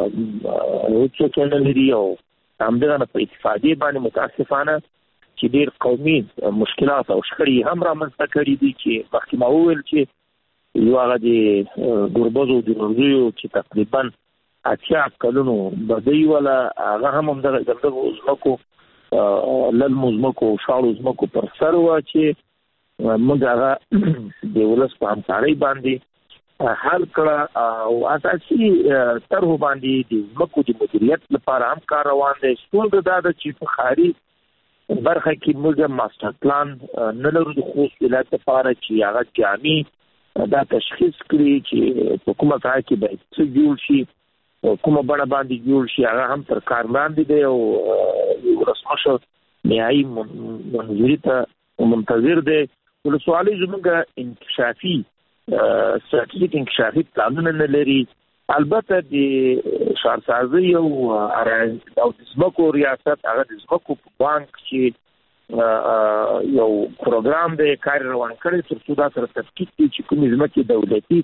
هیڅوک نه لري او همدغه نه په اتفاقیې باندې متاسفانه چې ډېر قومي مشکلات او شخړې هم رامنځته کړي دي چې مخکې ما وویل چې یو هغه د ګربزو د نورزیو چې تقریبا اتیا کلونو بدی ولا هغه هم همدغه دغه ځمکو للمو ځمکو شاړو ځمکو پر سر و چې موږ هغه د ولس په همکارۍ باندې حل کړه او اساسي طرحو باندې د ځمکو د مدیریت لپاره هم کار روان دی. ستونزه دا ده چې په ښاري برخه کې موږ ماستر پلان نه لرو د خوست ولایت لپاره چې هغه جامع دا تشخیص کړي چې په کومه ځای کې باید څه جوړ شي، کومه بڼه باندې جوړ شي. هغه هم تر کار باندې دی او ولسمشر نهایي منظوري ته منتظر دی. ولسوالۍ زموږ انکشافي ستراتیژیک انکشافي پلانونه نه لري. البته د ښارسازۍ او او د ځمکو ریاست هغه د ځمکو په بانک چې یو پروګرام دی کار روان کړی تر څو دا سره تفکیک دي چې کومې ځمکې دولتي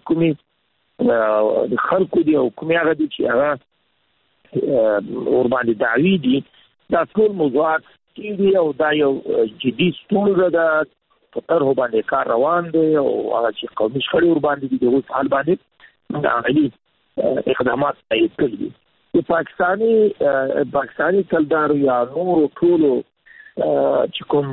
کومې د خلکو دي او کومې هغه دي چې هغه ورباندې دعوی دي. دا ټول موضوعات دي او دا یو جدي ستونزه ده. په طرحو باندې کار روان دی او هغه چې قومي شخړې ورباندې دي د هغوی په حل باندې عملي اقدامات تایید کړي دي. د پاکستاني پاکستاني کلدارو یا نورو ټولو چې کوم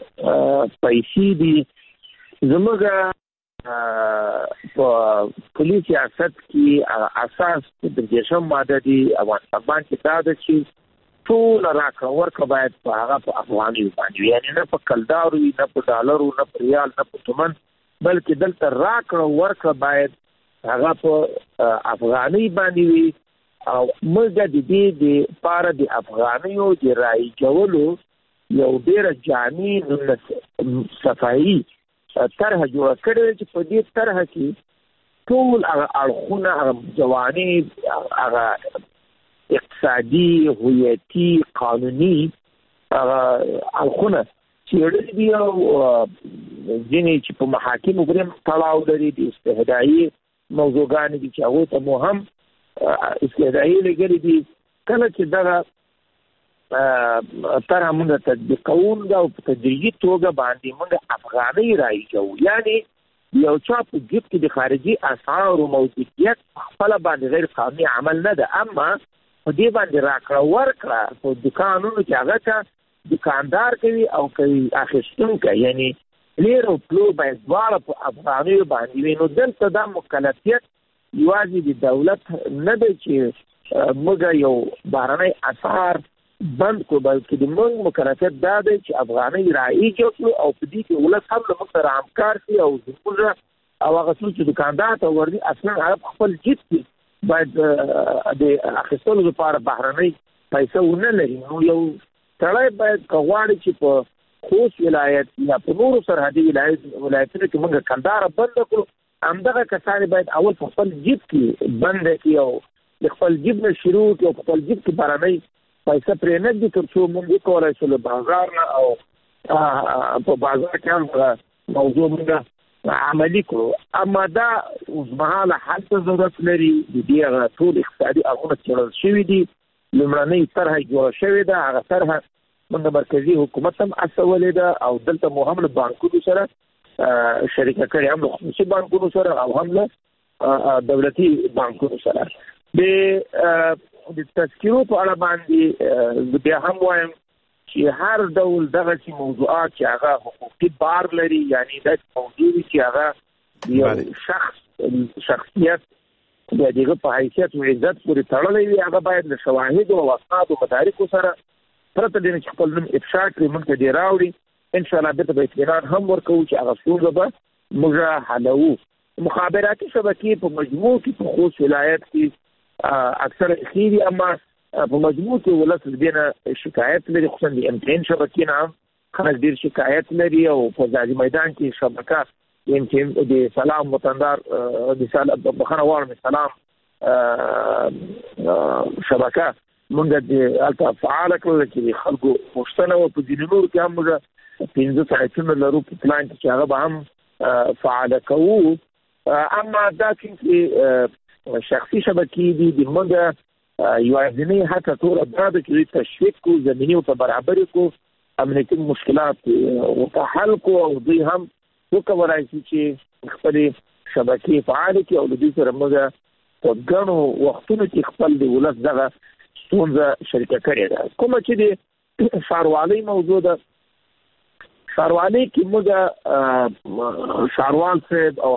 پیسې دي زموږ په کلي سیاست کې اساس د دیشم ماده دي افغانستان باندې دا ده چې ټول راکړه ورکړه باید په هغه په افغاني باندې، یعنی نه په کلدارو نه په ډالرو نه په ریال نه په تومن، بلکې دلته راکړه ورکړه باید هغه په افغاني باندې وي. او موږ د دې د پاره د افغانیو د رایجولو یو ډېر جامع صفایي طرح جوړ کړی چې په دې طرح کې ټول هغه اړخونه هغه جوانب هغه اقتصادي هویتي قانوني هغه اړخونه چې دي او ځینې چې په محاکمو پورې تړاو لري د استهدایي موضوعګانې دي چې هغوی ته مو هم استهدایي لګلې دي. کله چې دغه طرح موږ تطبیقون دا او په تدریجي توګه باندې موږ افغانۍ رایجو، یعنی یو چا په جیب کې د خارجي اسعارو موجودیت خپله باندې غیر قانوني عمل نه ده، اما په دې باندې راکړه ورکړه په دوکانونو کې هغه ته دوکاندار کوي او کوي اخیستونکی، یعنی لیر او پلو باید دواړه په افغانیو باندې وي. نو دلته دا مکلفیت یوازې د دولت نه دی چې موږ یو بهرنی اسعار بند کړو، بلکې د موږ مکلفیت دا دی چې افغانۍ رایجو کړو او په دې کې ولس هم له موږ سره همکار شي او زموږ او هغه څوک چې دوکاندار ته ورځي اصلا هغه خپل جیب کې باید د اخیستلو لپاره بهرنۍ پیسې ونه لري. نو یو سړی باید که غواړي چې په خوست ولایت یا په نورو سرحدي ولایتونو کې موږ کندهار بند کړو، همدغه کسان باید اول په خپل جیب کې بند کړي او د خپل جیب نه شروع کړي او په خپل جیب کې بهرنۍ پیسې پرې نه ږدي تر څو موږ وکولی شو له بازار نه او په بازار کې هم موضوع موږ عملي کړو. اما دا اوسمهاله حل ته ضرورت لري. د دې هغه ټول اقتصادي اړخونه څېړل شوي دي. لومړنۍ طرحه جوړه شوې ده. هغه طرحه موږ مرکزي حکومت هم هڅولې ده او دلته مو هم له بانکونو سره شریکه کړې، هم له خصوصي بانکونو سره او هم له دولتي بانکونو سره. د تذکیرو په اړه باندې بیا هم وایم چې هر ډول دغه موضوعات چې هغه حقوقي بار لري، یعنی دا موضوع چې هغه یو شخص شخصیت د دغه په حیثیت او عزت پورې تړلې وي، هغه باید له شواهد او اسناد او مدارکو سره پرته د چې خپل نوم افشا کړي موږ ته دی راوړي. ان شاء الله به اطمینان هم ورکوو چې هغه ستونزه به موږ حلوو. مخابراتي شبکې په مجموع کې په خوست ولایت کې اکثر خيري، اما په مجموع کې ولس دینه شکایت لري، خصوصا د ام ټي ان شبکې نه خلک ډیر شکایت لري. او په ځاځي میدان کې شبکه د ام ټي ان د سلام وطندار د سلام بخنه وارم سلام شبکه موږ د الته فعال کړل چې خلکو مشتنه او په ځینو نور کې هم موږ پنځه ساعتونه لرو په پلان کې هغه به هم فعال کوو. اما دا چې شخصي شبکې دي د موږ یو ځینې هڅه ټول دا د چې تشویق کو زمینی او برابر کو امنیتي مشکلات او حل کو او دوی هم وکولای شي چې خپل شبکې فعال کړي او د دې سره موږ په ګڼو وختونو کې خپل د ولس دغه ستونزه شریکه کړې ده. کومه چې د ښاروالۍ موضوع ده، ښاروالۍ کې موږ ښاروال صاحب او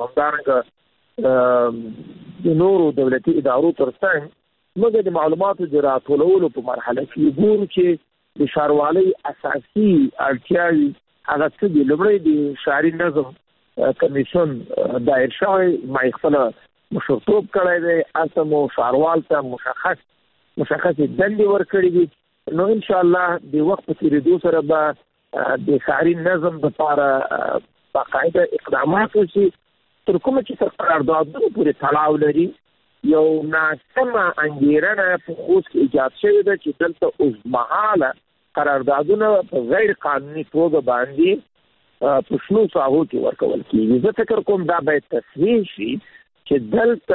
همدارنګه د نورو دولتي ادارو ترڅنګ موږ د معلوماتو د راټولولو په مرحله کې ګورو چې د ښاروالۍ اساسي اړتیاوې هغه څه دي. لومړی د ښاري نظم کمیشن دایر شوی، ما یې خپله مشرتوب کړی دی، هلته مو ښاروال ته مشخص مشخصې دندې ورکړې دي. نو ان شاء الله د وخت په تېرېدو سره به د ښاري نظم لپاره باقاعده اقدامات وشي. تر کومه چې تر قراردادونو پورې تړاو لري، یو ناسمه انګېرنه په خوست کې ایجاد شوې ده چې دلته اوږدمهاله قراردادونه په غیر قانوني توګه باندې په شنو ساحو کې ورکول کېږي. زه فکر کوم دا باید تصحیح شي چې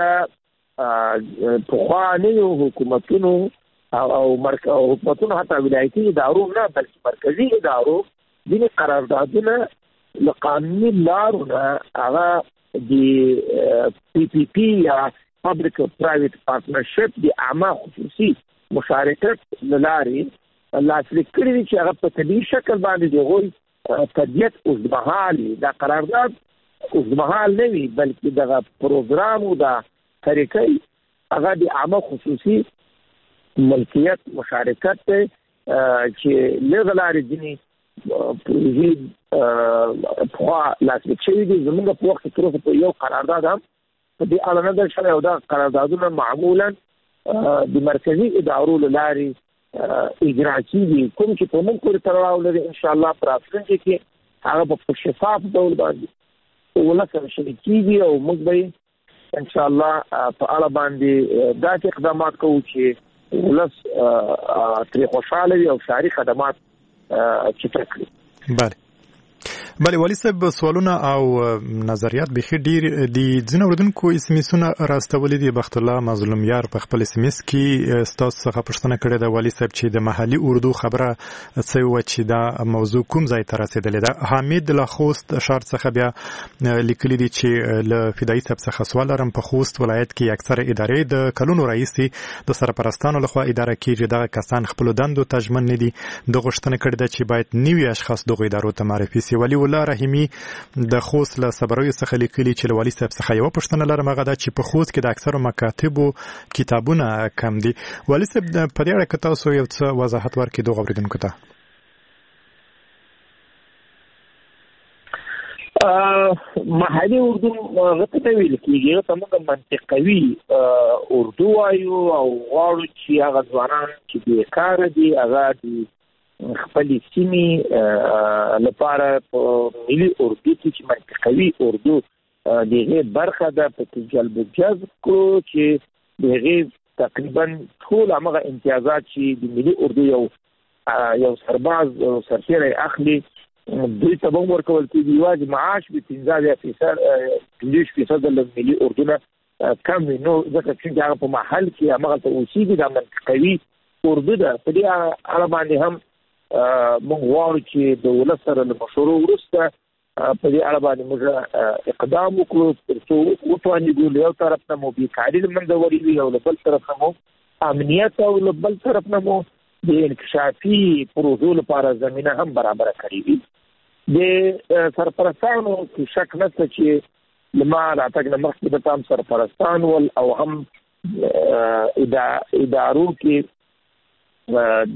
دلته پخوانیو حکومتونو او حکومتونو حتی ولایتي ادارو نه بلکې مرکزي ادارو ځینې قراردادونه له قانوني لارو نه هغه د پی پی پي یا پبلک پرایویټ پارټنرشپ د عامه خصوصي مشارکت له لارې لاسلیک کړي دي چې هغه په طبیعي شکل باندې د هغوی طبیعت اوږدمهال وي. دا قرارداد اوږدمهال نه وي بلکې دغه پروګرام او د طریقې هغه د عامه خصوصي ملکیت مشارکت ته چې لږ لارې ځینې پروژې پخوا لاسلیک شوي دي. زموږ په وخت کې تر اوسه په یو قرارداد هم په دې اړه نه ده شوی او دا قراردادونه معمولا د مرکزي ادارو له لارې اجرا کیږي. کوم چې په موږ پورې تړاو لري ان شاء الله په راتلونکي کې هغه په شفاف ډول باندې ولس سره شریکېږي او موږ به ان شاء الله په اړه باندې داسې اقدامات کوو چې ولس ترې خوشحاله وي او ښاري خدمات چټک کړي. بله بله والی صاحب، سوالونه او نظریات بخیر ډیر دي. ځینې اوریدونکو اس ام اسونه راستولي دي. بخت الله مظلوم یار په خپل اس ام اس کې ستاسو څخه پوښتنه کړې ده والی صاحب چې د محلي اردو خبره څه و چې دا موضوع کوم ځای ته رسیدلې ده. حمید له خوست شهر څخه بیا لیکلي دي چې له فدایي صاحب څخه سوال لرم. په خوست ولایت کې اکثره ادارې د کلونو راهیسې د سرپرستانو لخوا اداره کیږي. دغه کسان خپل دندو ته ژمن نه دي. د غوښتنه کړې ده چې باید نوي اشخاص دغه ادارو ته معرفي سي. ولی الله رحیمی د خوست له صبروي څخه لیکلي چې والی صاحب څخه یو پوښتنه لرم، هغه دا چې په خوست کې د اکثرو مکاتبو کتابونه کم دي. والی صاحب په دې اړه که تاسو یو څه وضاحت ورکړئ دغو اورېدونکو ته. محلي اردو غته ته ویل کېږي، هغه ته موږ منطقوي اردو وایو او غواړو چې هغه ځوانان چې بېکاره دي هغه د خپل سیمې لپاره په ملي اردو کې چې منطقوي اردو دغه برخه ده په جلب و جذب کړو چې دغه تقریبا ټول هغه امتیازات چې د ملي اردو یو یو سرباز او سرتیری اخلي دوی ته به ورکول کېږي یوازې معاش به پنځه فیصد پنځه فیصد له ملي اردونه کم وي. نو ځکه چې هغه په محل کې همغلته اوسېږي دا منطقوي اردو ده. په دې اړه باندې هم موږ غواړو چې د ولس سره له مشورو وروسته په دې اړه باندې موږ اقدام وکړو تر څو وتوانېږو له یو طرف نه مو بیکاري له منځه وړي او له بل طرف نه مو امنیت او له بل طرف نه مو د انکشافي پروژو لپاره زمینه هم برابره کړې وي. د سرپرستانو کې شک نشته چې لما راتګ نه مخکې به تام سرپرستان ول او هم ادارو کې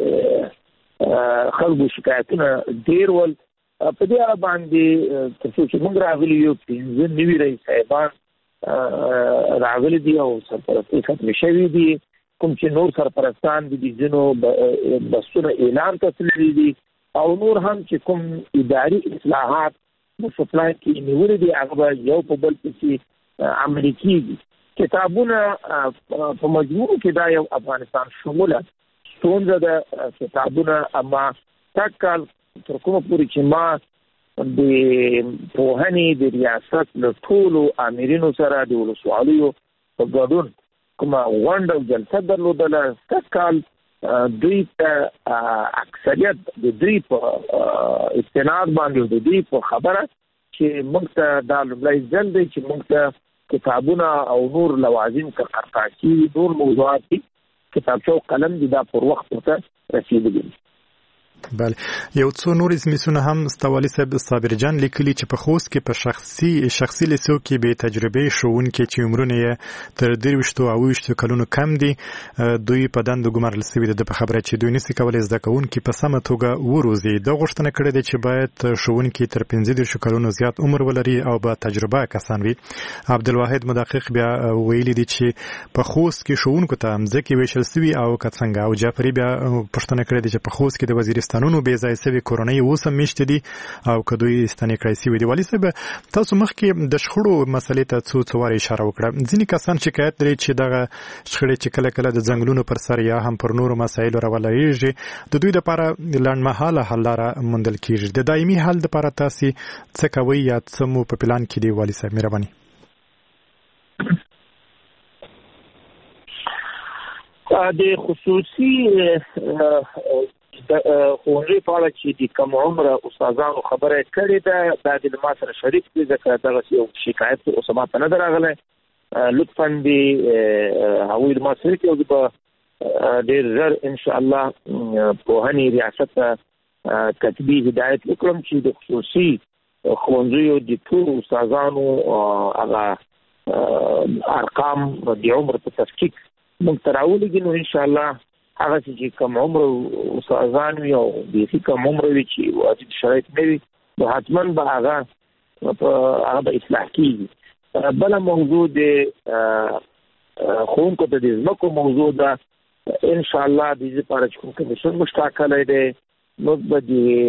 د خلکو شکایتونه ډېر ول. په دې اړه باندې تر څو چې موږ راغلي یو پنځه نوي رئیس صاحبان راغلي دي او سرپرستي ختمې شوي دي. کوم چې نور سرپرستان دي د ځینو بسونه اعلان ته تللي دي او نور هم چې کوم اداري اصلاحات د سپلای کې نیولې دي هغه به یو په بل پسې عملي کېږي. کتابونه په مجموع کې دا یو افغانستان شموله ستونزه ده. کتابونه اما تکل تر کومه پورې چې ما د پوهنې د ریاست له ټولو آمرینو سره د ولسوالیو په ګډون کومه غونډه او جلسه درلودله سږ کال دوی ته اکثریت د دوی په استناد باندې د دوی په خبره چې موږ ته دا لومړی ځل دی چې موږ ته کتابونه او نور لوازم که قرطاسي نور موضوعات دي کتابچه او قلم دي دا پر وخت ورته رسېدلي. بله یو څو نور اسمیسونه هم ستوالي صاحب صابر جان لیکلي چې په خوست کې په شخصي شخصي لیسو کې به تجربه شوونکي چې عمرونه یې تر درویشتو او ویشتو کلونو کم دي دوی په دندو ګمارل شوي دي په خبره چې دوی نشي کولی زده کوونکي په سمه توګه وروزي. دا غوښتنه کړې ده چې باید شوونکي تر پنځه دېرشو کلونو زیات عمر ولري او با تجربه کسان وي. عبدالواحد مدقق بیا ویلي دي چې په خوست کې شوونکو ته مځکې ویشل شوي او که څنګه. او جعفري بیا پوښتنه کړې ده چې په خوست کې د وزیرستان قانونو بې ځای سوي کورنۍ اوس هم میشته دي او که دوی ستنې کړای سوي دي. والي صاحب تاسو مخکې د شخړو مسلې ته څو څو واره اشاره وکړه. ځینې کسان شکایت لري چې دغه شخړې چې کله کله د ځنګلونو پر سر یا هم پر نورو مسایلو راولایږي د دوی لپاره لنډمهاله حل لاره موندل کیږي. د دایمي حل لپاره تاسو څه کوئ یا څه مو په پلان کې دي والي صاحب؟ مهرباني. د خصوصي د خونړي په اړه چې د کم عمره استادانو خبره کړې ده دا د ما سره شریک دي ځکه دغه یو شکایت اوس ما ته نه درغله. لطفا دې هغوی ما سره کې او په ډېر ژر ان شاء الله پوهنې ریاست ته کتبي هدایت وکړم چې د خصوصي ښوونځیو د ټولو استادانو هغه ارقام د عمر په تفکیک موږ ته راولېږي. نو ان شاء الله هغه چې کم عمر استادان وي او بیخي کم عمر وي چې واجب شرایط نه وي نو حتما به هغه هغه به اصلاح کېږي. بله موضوع د ښوونکو ته د ځمکو موضوع ده. ان شاء الله د دې لپاره چې کوم کمیسیون موږ ټاکلی دی موږ به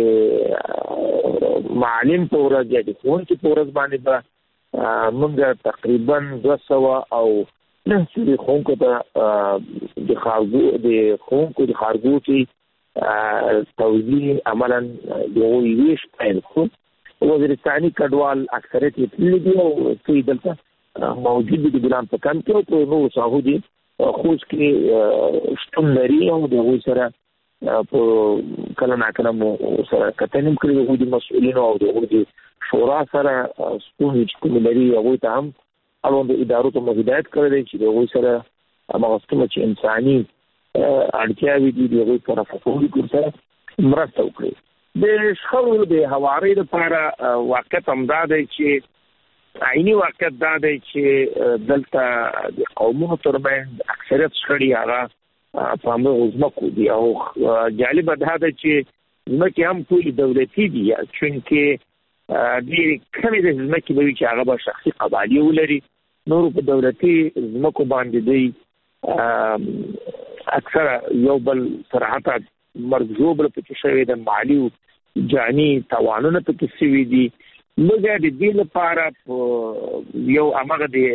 د معلم په ورځ یا د ښوونکي په ورځ باندې به موږ تقریبا دوه سوه او نه چې ښوونکو ته د خارګو د ښوونکو د خارګوټي توزیع عملا د هغوی ویش پیل کړو. وزیرستاني کډوال اکثریت یې تللي دي او څه دلته موجود دي د ګلان په کمپ کې او په نورو ساحو دي خوست کې شتون لري او د هغوی سره په کله ناکله مو سره کتنې هم کړې د هغوی د مسؤلینو او د هغوی د شورا سره ستونزې چې کومې لري هغوی ته هم اړوندو ادارو ته مو هدایت کړی دی چې د هغوی سره همغه څومره چې انساني اړتیاوې دي د هغوی په رفع کولو سره مرسته وکړي. د شخړو د هوارۍ لپاره واقعیت همدا دی چې عیني واقعیت دا دی چې دلته د قومونو ترمنځ اکثریت شخړې هغه په همدغو ځمکو دي او جالبه دا ده چې ځمکې هم ټولې دولتي دي چونکې ډېرې کمې د ځمکې به وي چې هغه به شخصي قبالې ولري. نورو په دولتي ځمکو باندې دوی اکثره یو بل سره حتی مرګ ژوبله پکې شوې ده مالي جاني تاوانونه پکې شوي دي. موږ د دې لپاره یو همغه د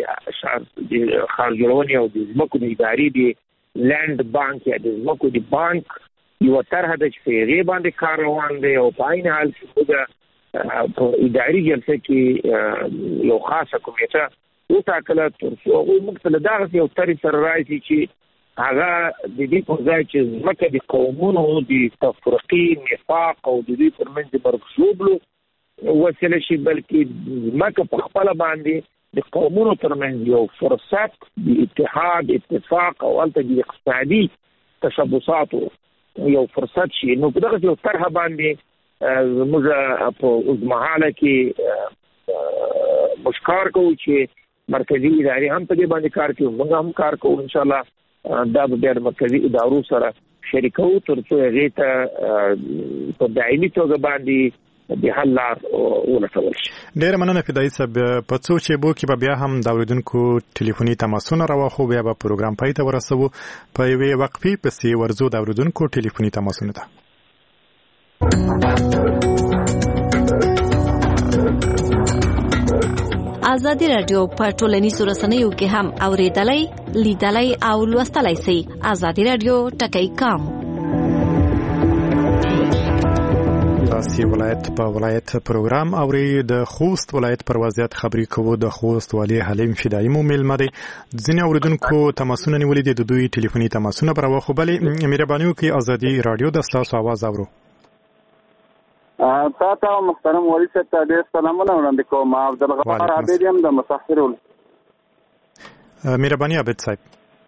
ښار جوړونې او د ځمکو د ادارې د لینډ بانک یا د ځمکو د بانک یو طرح د چې باندې کار روان دی او په عین حال کې په اداري جلسه کې یو خاصه کمیټه وټاکله تر څو موږ ته دا یو طرح سره راځي چې هغه د دې په ځای چې ځمکه د قومونو د تفرقې نفاق او د دې ترمنځ برخصوبلو وسیله شي بلکې ځمکه په خپل باندې د قومونو ترمنځ یو فرصت د اتحاد اتفاق او البته د اقتصادي تشبثاتو یو فرصت شي. نو په دغه یو طرح باندې موږ په اوسمهاله کې مشکار کوو چې مرکزی ادارې هم په دې باندې کار کوي، موږ هم کار کوو. ان شاء الله دا به د مرکزی ادارو سره شریکو تر څو هغه ته په دایمي توګه باندې د حل لار ولټول شي. ډېر مننه فدایي صاحب. په څو شیبو کې به بیا هم د اوریدونکو ټلیفوني تماسونه راوخو، بیا به پروګرام پای ته ورسوو. په یوې وقفې پسې ورځو د اوریدونکو ټلیفوني تماسونه ته. ازادي رادیو په ټولنیزو رسنیو کې هم اوریدلای، لیدلای او لوستلای شئ. ازادي رادیو ټکی کام. تاسو ولایت په ولایت پروګرام اوري. د خوست ولایت پر وضعیت خبري کوو. د خوست والي حلیم فدایي مو ملمه دی. ځینې اوریدونکو تماسونه نیولې دي، د دوی ټلیفوني تماسونه پر واخو. بلې مهرباني وکړئ ازادي رادیو د تاسو आवाज اورو. تاسو محترم والي صاحب ته ډېر سلامونه وړاندې کوم. عبدالغفار عابد یم د مسافرول. مهرباني عابد صاحب.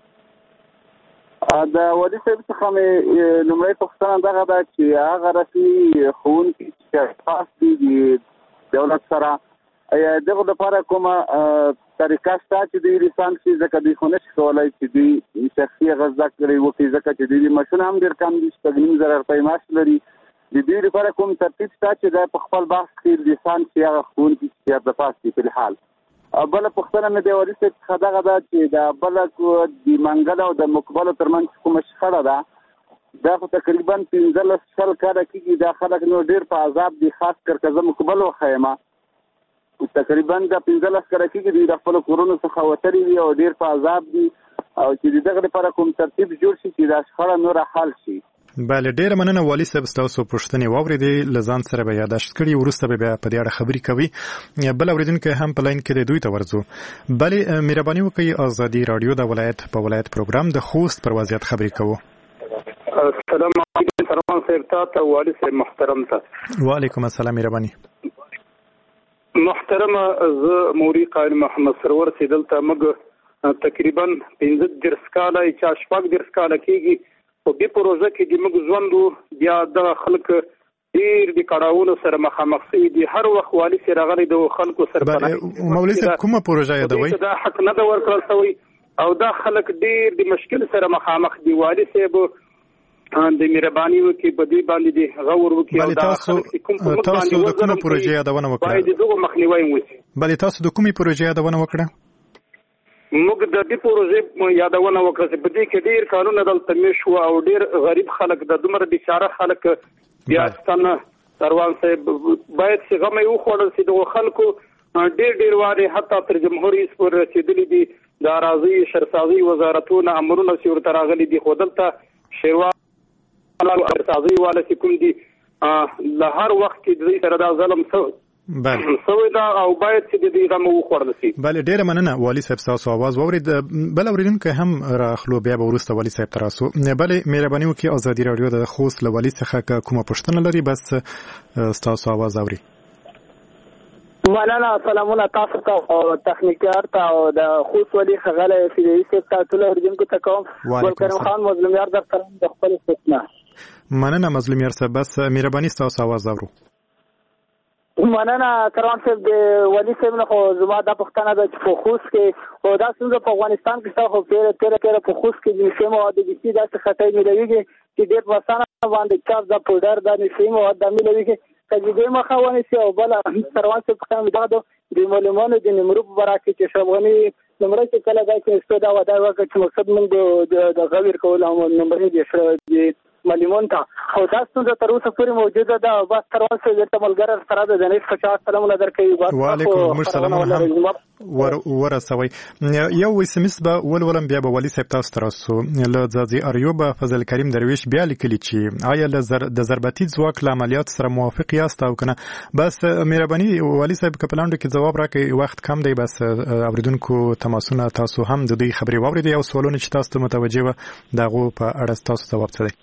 د والي صاحب څخه مې لومړی پوښتنه دغه ده چې هغه رسمي ښوونکي چې خاص دي د دولت سره دغه لپاره کومه طریقه شته چې دوی لیسانس شي، ځکه دوی خو نشي کولی چې دوی شخصي هغه زده کړې وکړي، ځکه چې دوی ماشونه هم ډېر کم دي، شپږ نیم زره روپۍ معاش لري. د دوی لپاره کوم ترتیب شته چې دا په خپل بحث کې لیسانس شي هغه ښوونکي چې د پاس دي په الحال. بله پوښتنه مې د والي صاحب څخه دغه ده چې د بله د منګل او د مقبلو ترمنځ کومه شخړه ده، دا خو تقریبا پنځلس شل کاله کېږي. دا خلک نو ډېر په عذاب دي، خاص کر که زه مقبل وښیمه. تقریبا دا پنځلس کاله کېږي دوی د خپلو کورونو څخه وتلي دي او ډېر په عذاب دي، او چې د دغه لپاره کوم ترتیب جوړ شي چې دا شخړه نوره حل شي. بله ډېره مننه والي صاحب، ستاسو پوښتنې واورېدې، له ځان سره به یاداشت کړي، وروسته به بیا په دې اړه خبرې کوي. بل اورېدونکی هم په لاین کې دی، دوی ته ورځو. بلې مهرباني وکړئ ازادي رادیو د ولایت په ولایت پروګرام د خوست پر وضعیت خبرې کوو. السلام علیکم سلام صاحب ته والي صاحب محترم ته. وعلیکم السلام. مهرباني محترمه، زه موري قائل محمد سرور سي دلته موږ تقریبا پنځه درس کاله چې شپږ درس کاله کېږي په دې پروژه کې د موږ ژوند بیا د خلک ډېر د کړاوونو سره مخامخ شوي دي. هر وخت والي صاحب راغلی د خلکو سره مولوي صاحب کومه پروژه یادوي؟ دا حق نه ده ورکړل شوی او دا خلک ډېر د مشکل سره مخامخ دي. والي صاحب د مهرباني وکړي په دې باندې د غور وکړي او دا خلک کوم په تاسو د کومه پروژه یادونه وکړه؟ باید دغه مخنیوي وشي. بلې تاسو د کومې پروژه یادونه وکړه؟ موږ د دې پروژې یادونه وکړه چې په دې کې ډېر کارونه دلته مې شو او ډېر غریب خلک د دومره بیچاره خلک بیا ستنه سروان صاحب باید چې غم یې وخوړل شي. دغه خلکو ډېر ډېر وارې حتی تر جمهور رئیس پورې رسېدلي دي، د اراضي شهرسازي وزارتونه امرونه چې ورته راغلي دي، خو دلته شیروان شهرسازي والا چې کوم دي له هر وخت کې د دوی سره دا ظلم څه بله سوی دا او باید چې د دې غم وخوړل شي. بله ډېره مننه والي صاحب، ستاسو اواز واورېد. بل اورېدونکی هم راخلو، بیا به وروسته والي صاحب ته راسو. بلې مهرباني وکړئ ازادي رادیو د خوست له والي څخه که کومه پوښتنه لري بس ستاسو اواز اوري. مولانا سلامونه تاسو ته او تخنیکار ته او د خوست والي ښاغلی فدایي صاحب ته ټولو اورېدونکو ته کوم. ګلکریم خان مظلومیار در سره د خپل استثنا. مننه مظلومیار صاحب، بس مهرباني ستاسو اواز اورو. مننه کروان صاحب، د والي صاحب نه خو زما دا پوښتنه ده چې په خوست کې او دا څنګه په افغانستان کې شته، خو تېره تېره تېره په خوست کې د نشي مواد د بي سي داسې خطۍ ملويږي چې ډېر په اسانه باندې چاپ دا پوډر دا نشي مواد دا ملويږي. که د دې مخه ونیسي او بله کروان صاحب پوښتنه دا ده د معلمانو د نمرو په باره کې چې اشرف غني نمره چې کله دا چې دا وعده وکړه چې مقصد موږ د غویر کول او نمرې د ملیمون ته او دا ستونزه تر اوسه پورې موجوده ده. بس تر اوسه د ملګر سره د جنیت پچا سلامونه درکوي. وعلیکم السلام ور ورسوي یو وسمس به ولولم بیا به ولی صاحب تاسو ترسو له ځاځي اریوب فضل کریم درویش بیا لیکلی چې آیا د ضربتي ځواک له عملیات سره موافق یاست او کنه. بس مهرباني ولی صاحب کپلاندو کې جواب راکړئ، وخت کم دی. بس اوریدونکو تماسونه تاسو هم د دې خبرې واورئ او سوالونه چې تاسو ته متوجه و دغه په اړه تاسو جواب څه دی؟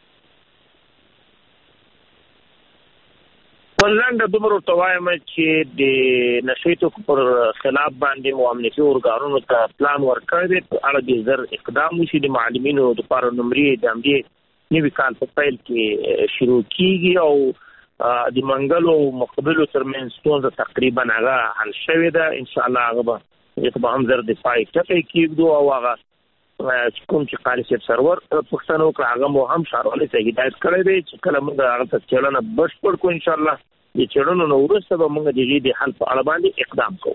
ولنده دومره توایم چې د نشیتو پر خلاف باندې مو امنیتي اورګانونو ته پلان ورکړی دی په اړه د زر اقدام وشي. د معلمینو د لپاره نمرې د امدې نوي کال په پیل کې شروع کیږي او د منګلو مقبلو ترمنځ ستونزه تقریبا هغه حل شوې ده. ان شاء الله هغه به هم زر دفاعي ټکی کېږدو او هغه کوم چې قاری صاحب سرور پښتنو که هغه مو هم ښاروالۍ ته هدایت کړی دی چې کله موږ هغه ته څېړنه بشپړ کړو ان شاء الله د څېړنو نه وروسته به موږ د دې د حل په اړه باندې اقدام کوو.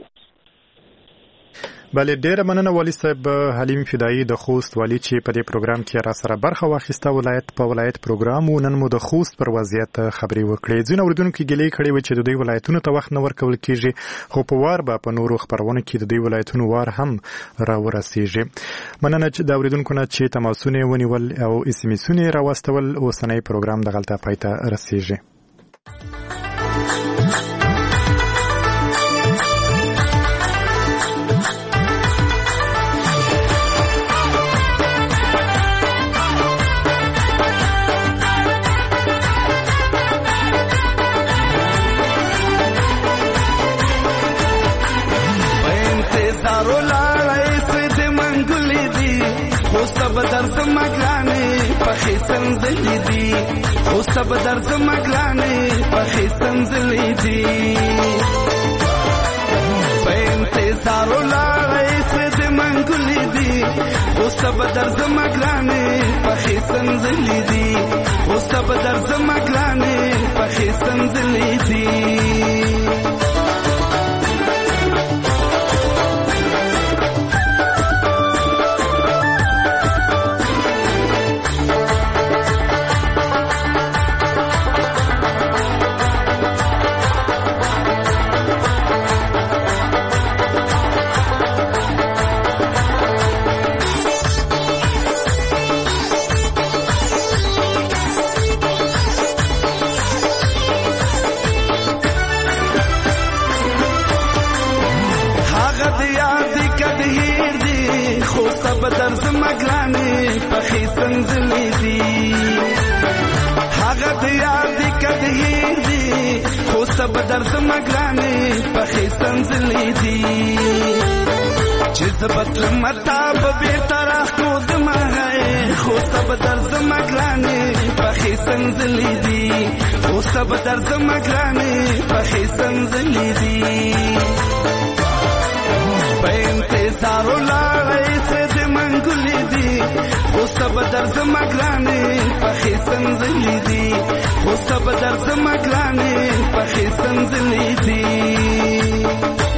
بله ډیره مننه والي صاحب حلیم فدایي د خوست والي چې په دې پروګرام کې را سره برخه واخیسته. ولایت په ولایت پروګرام نن مو د خوست پر وضعیت خبرې وکړې. ځینې اوریدونکو ګیلې کړې و چې د دوی ولایتونو ته وخت نه ورکول کیږي، خو په وار به په نورو خبرونه کې د دوی ولایتونو وار هم را ورسیږي. مننه چې د اوریدونکو نه چې تماسونه ونیول او اس ام اسونه راوستول. اوسنۍ پروګرام دغلته پای ته رسیږي. بدر زمګلانې پخې سنځلې دي خو سب در زمګلانې پخې سنځلې دي په انتظار ولای څه د منګلې دي خو سب در زمګلانې پخې سنځلې دي خو سب در زمګلانې پخې سنځلې دي. بدر زمګلانې پخې سنځلې دي هغه د یاد کده دي خو سب در زمګلانې پخې سنځلې دي چې زبط متاب به طرح کو دمه خو سب در زمګلانې پخې سنځلې دي خو سب در زمګلانې پخې سنځلې دي. په انتظار ولای څه د منګلې دي خو سب در زمګلانې پخې سنځلې دي خو سب در زمګلانې پخې سنځلې دي.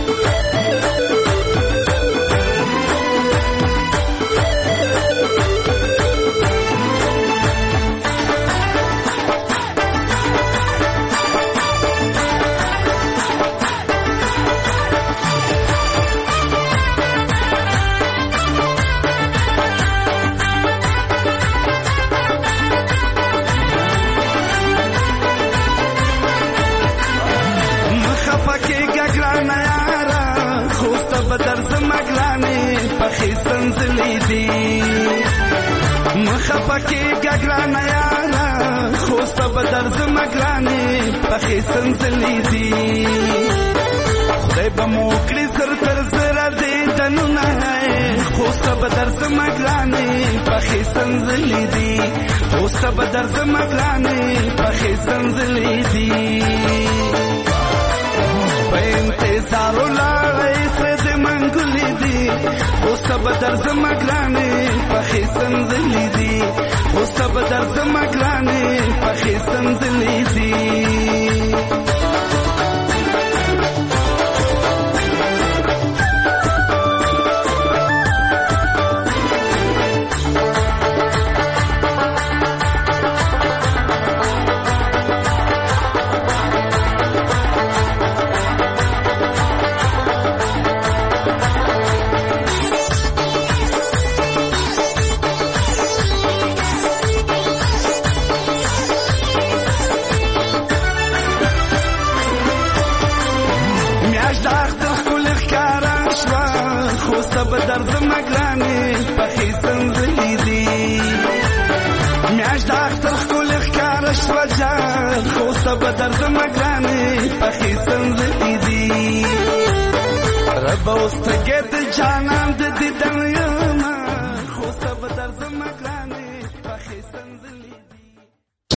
بدر زمګلانې پخې سنځلې دي مخه پکې ګګرانه یاره خو سب در زمګلانې پخې سنځلې دي. خدای به مو کړي زر تر زر دې دنونه خو سب در زمګلانې پخې سنځلې دي خو سب در زمګلانې پخې سنځلې دي. په انتظار ولای څه د منګلې دي خو سب در زمګلانې پخې سنځلې دي خو سب در زمګلانې پخې سنځلې دي. رشوه جان خوسته به درځم ګرانې پخې سنځلې دي رب اوس ته ګد جانان د دیدن یم خوسته به درځم ګرانې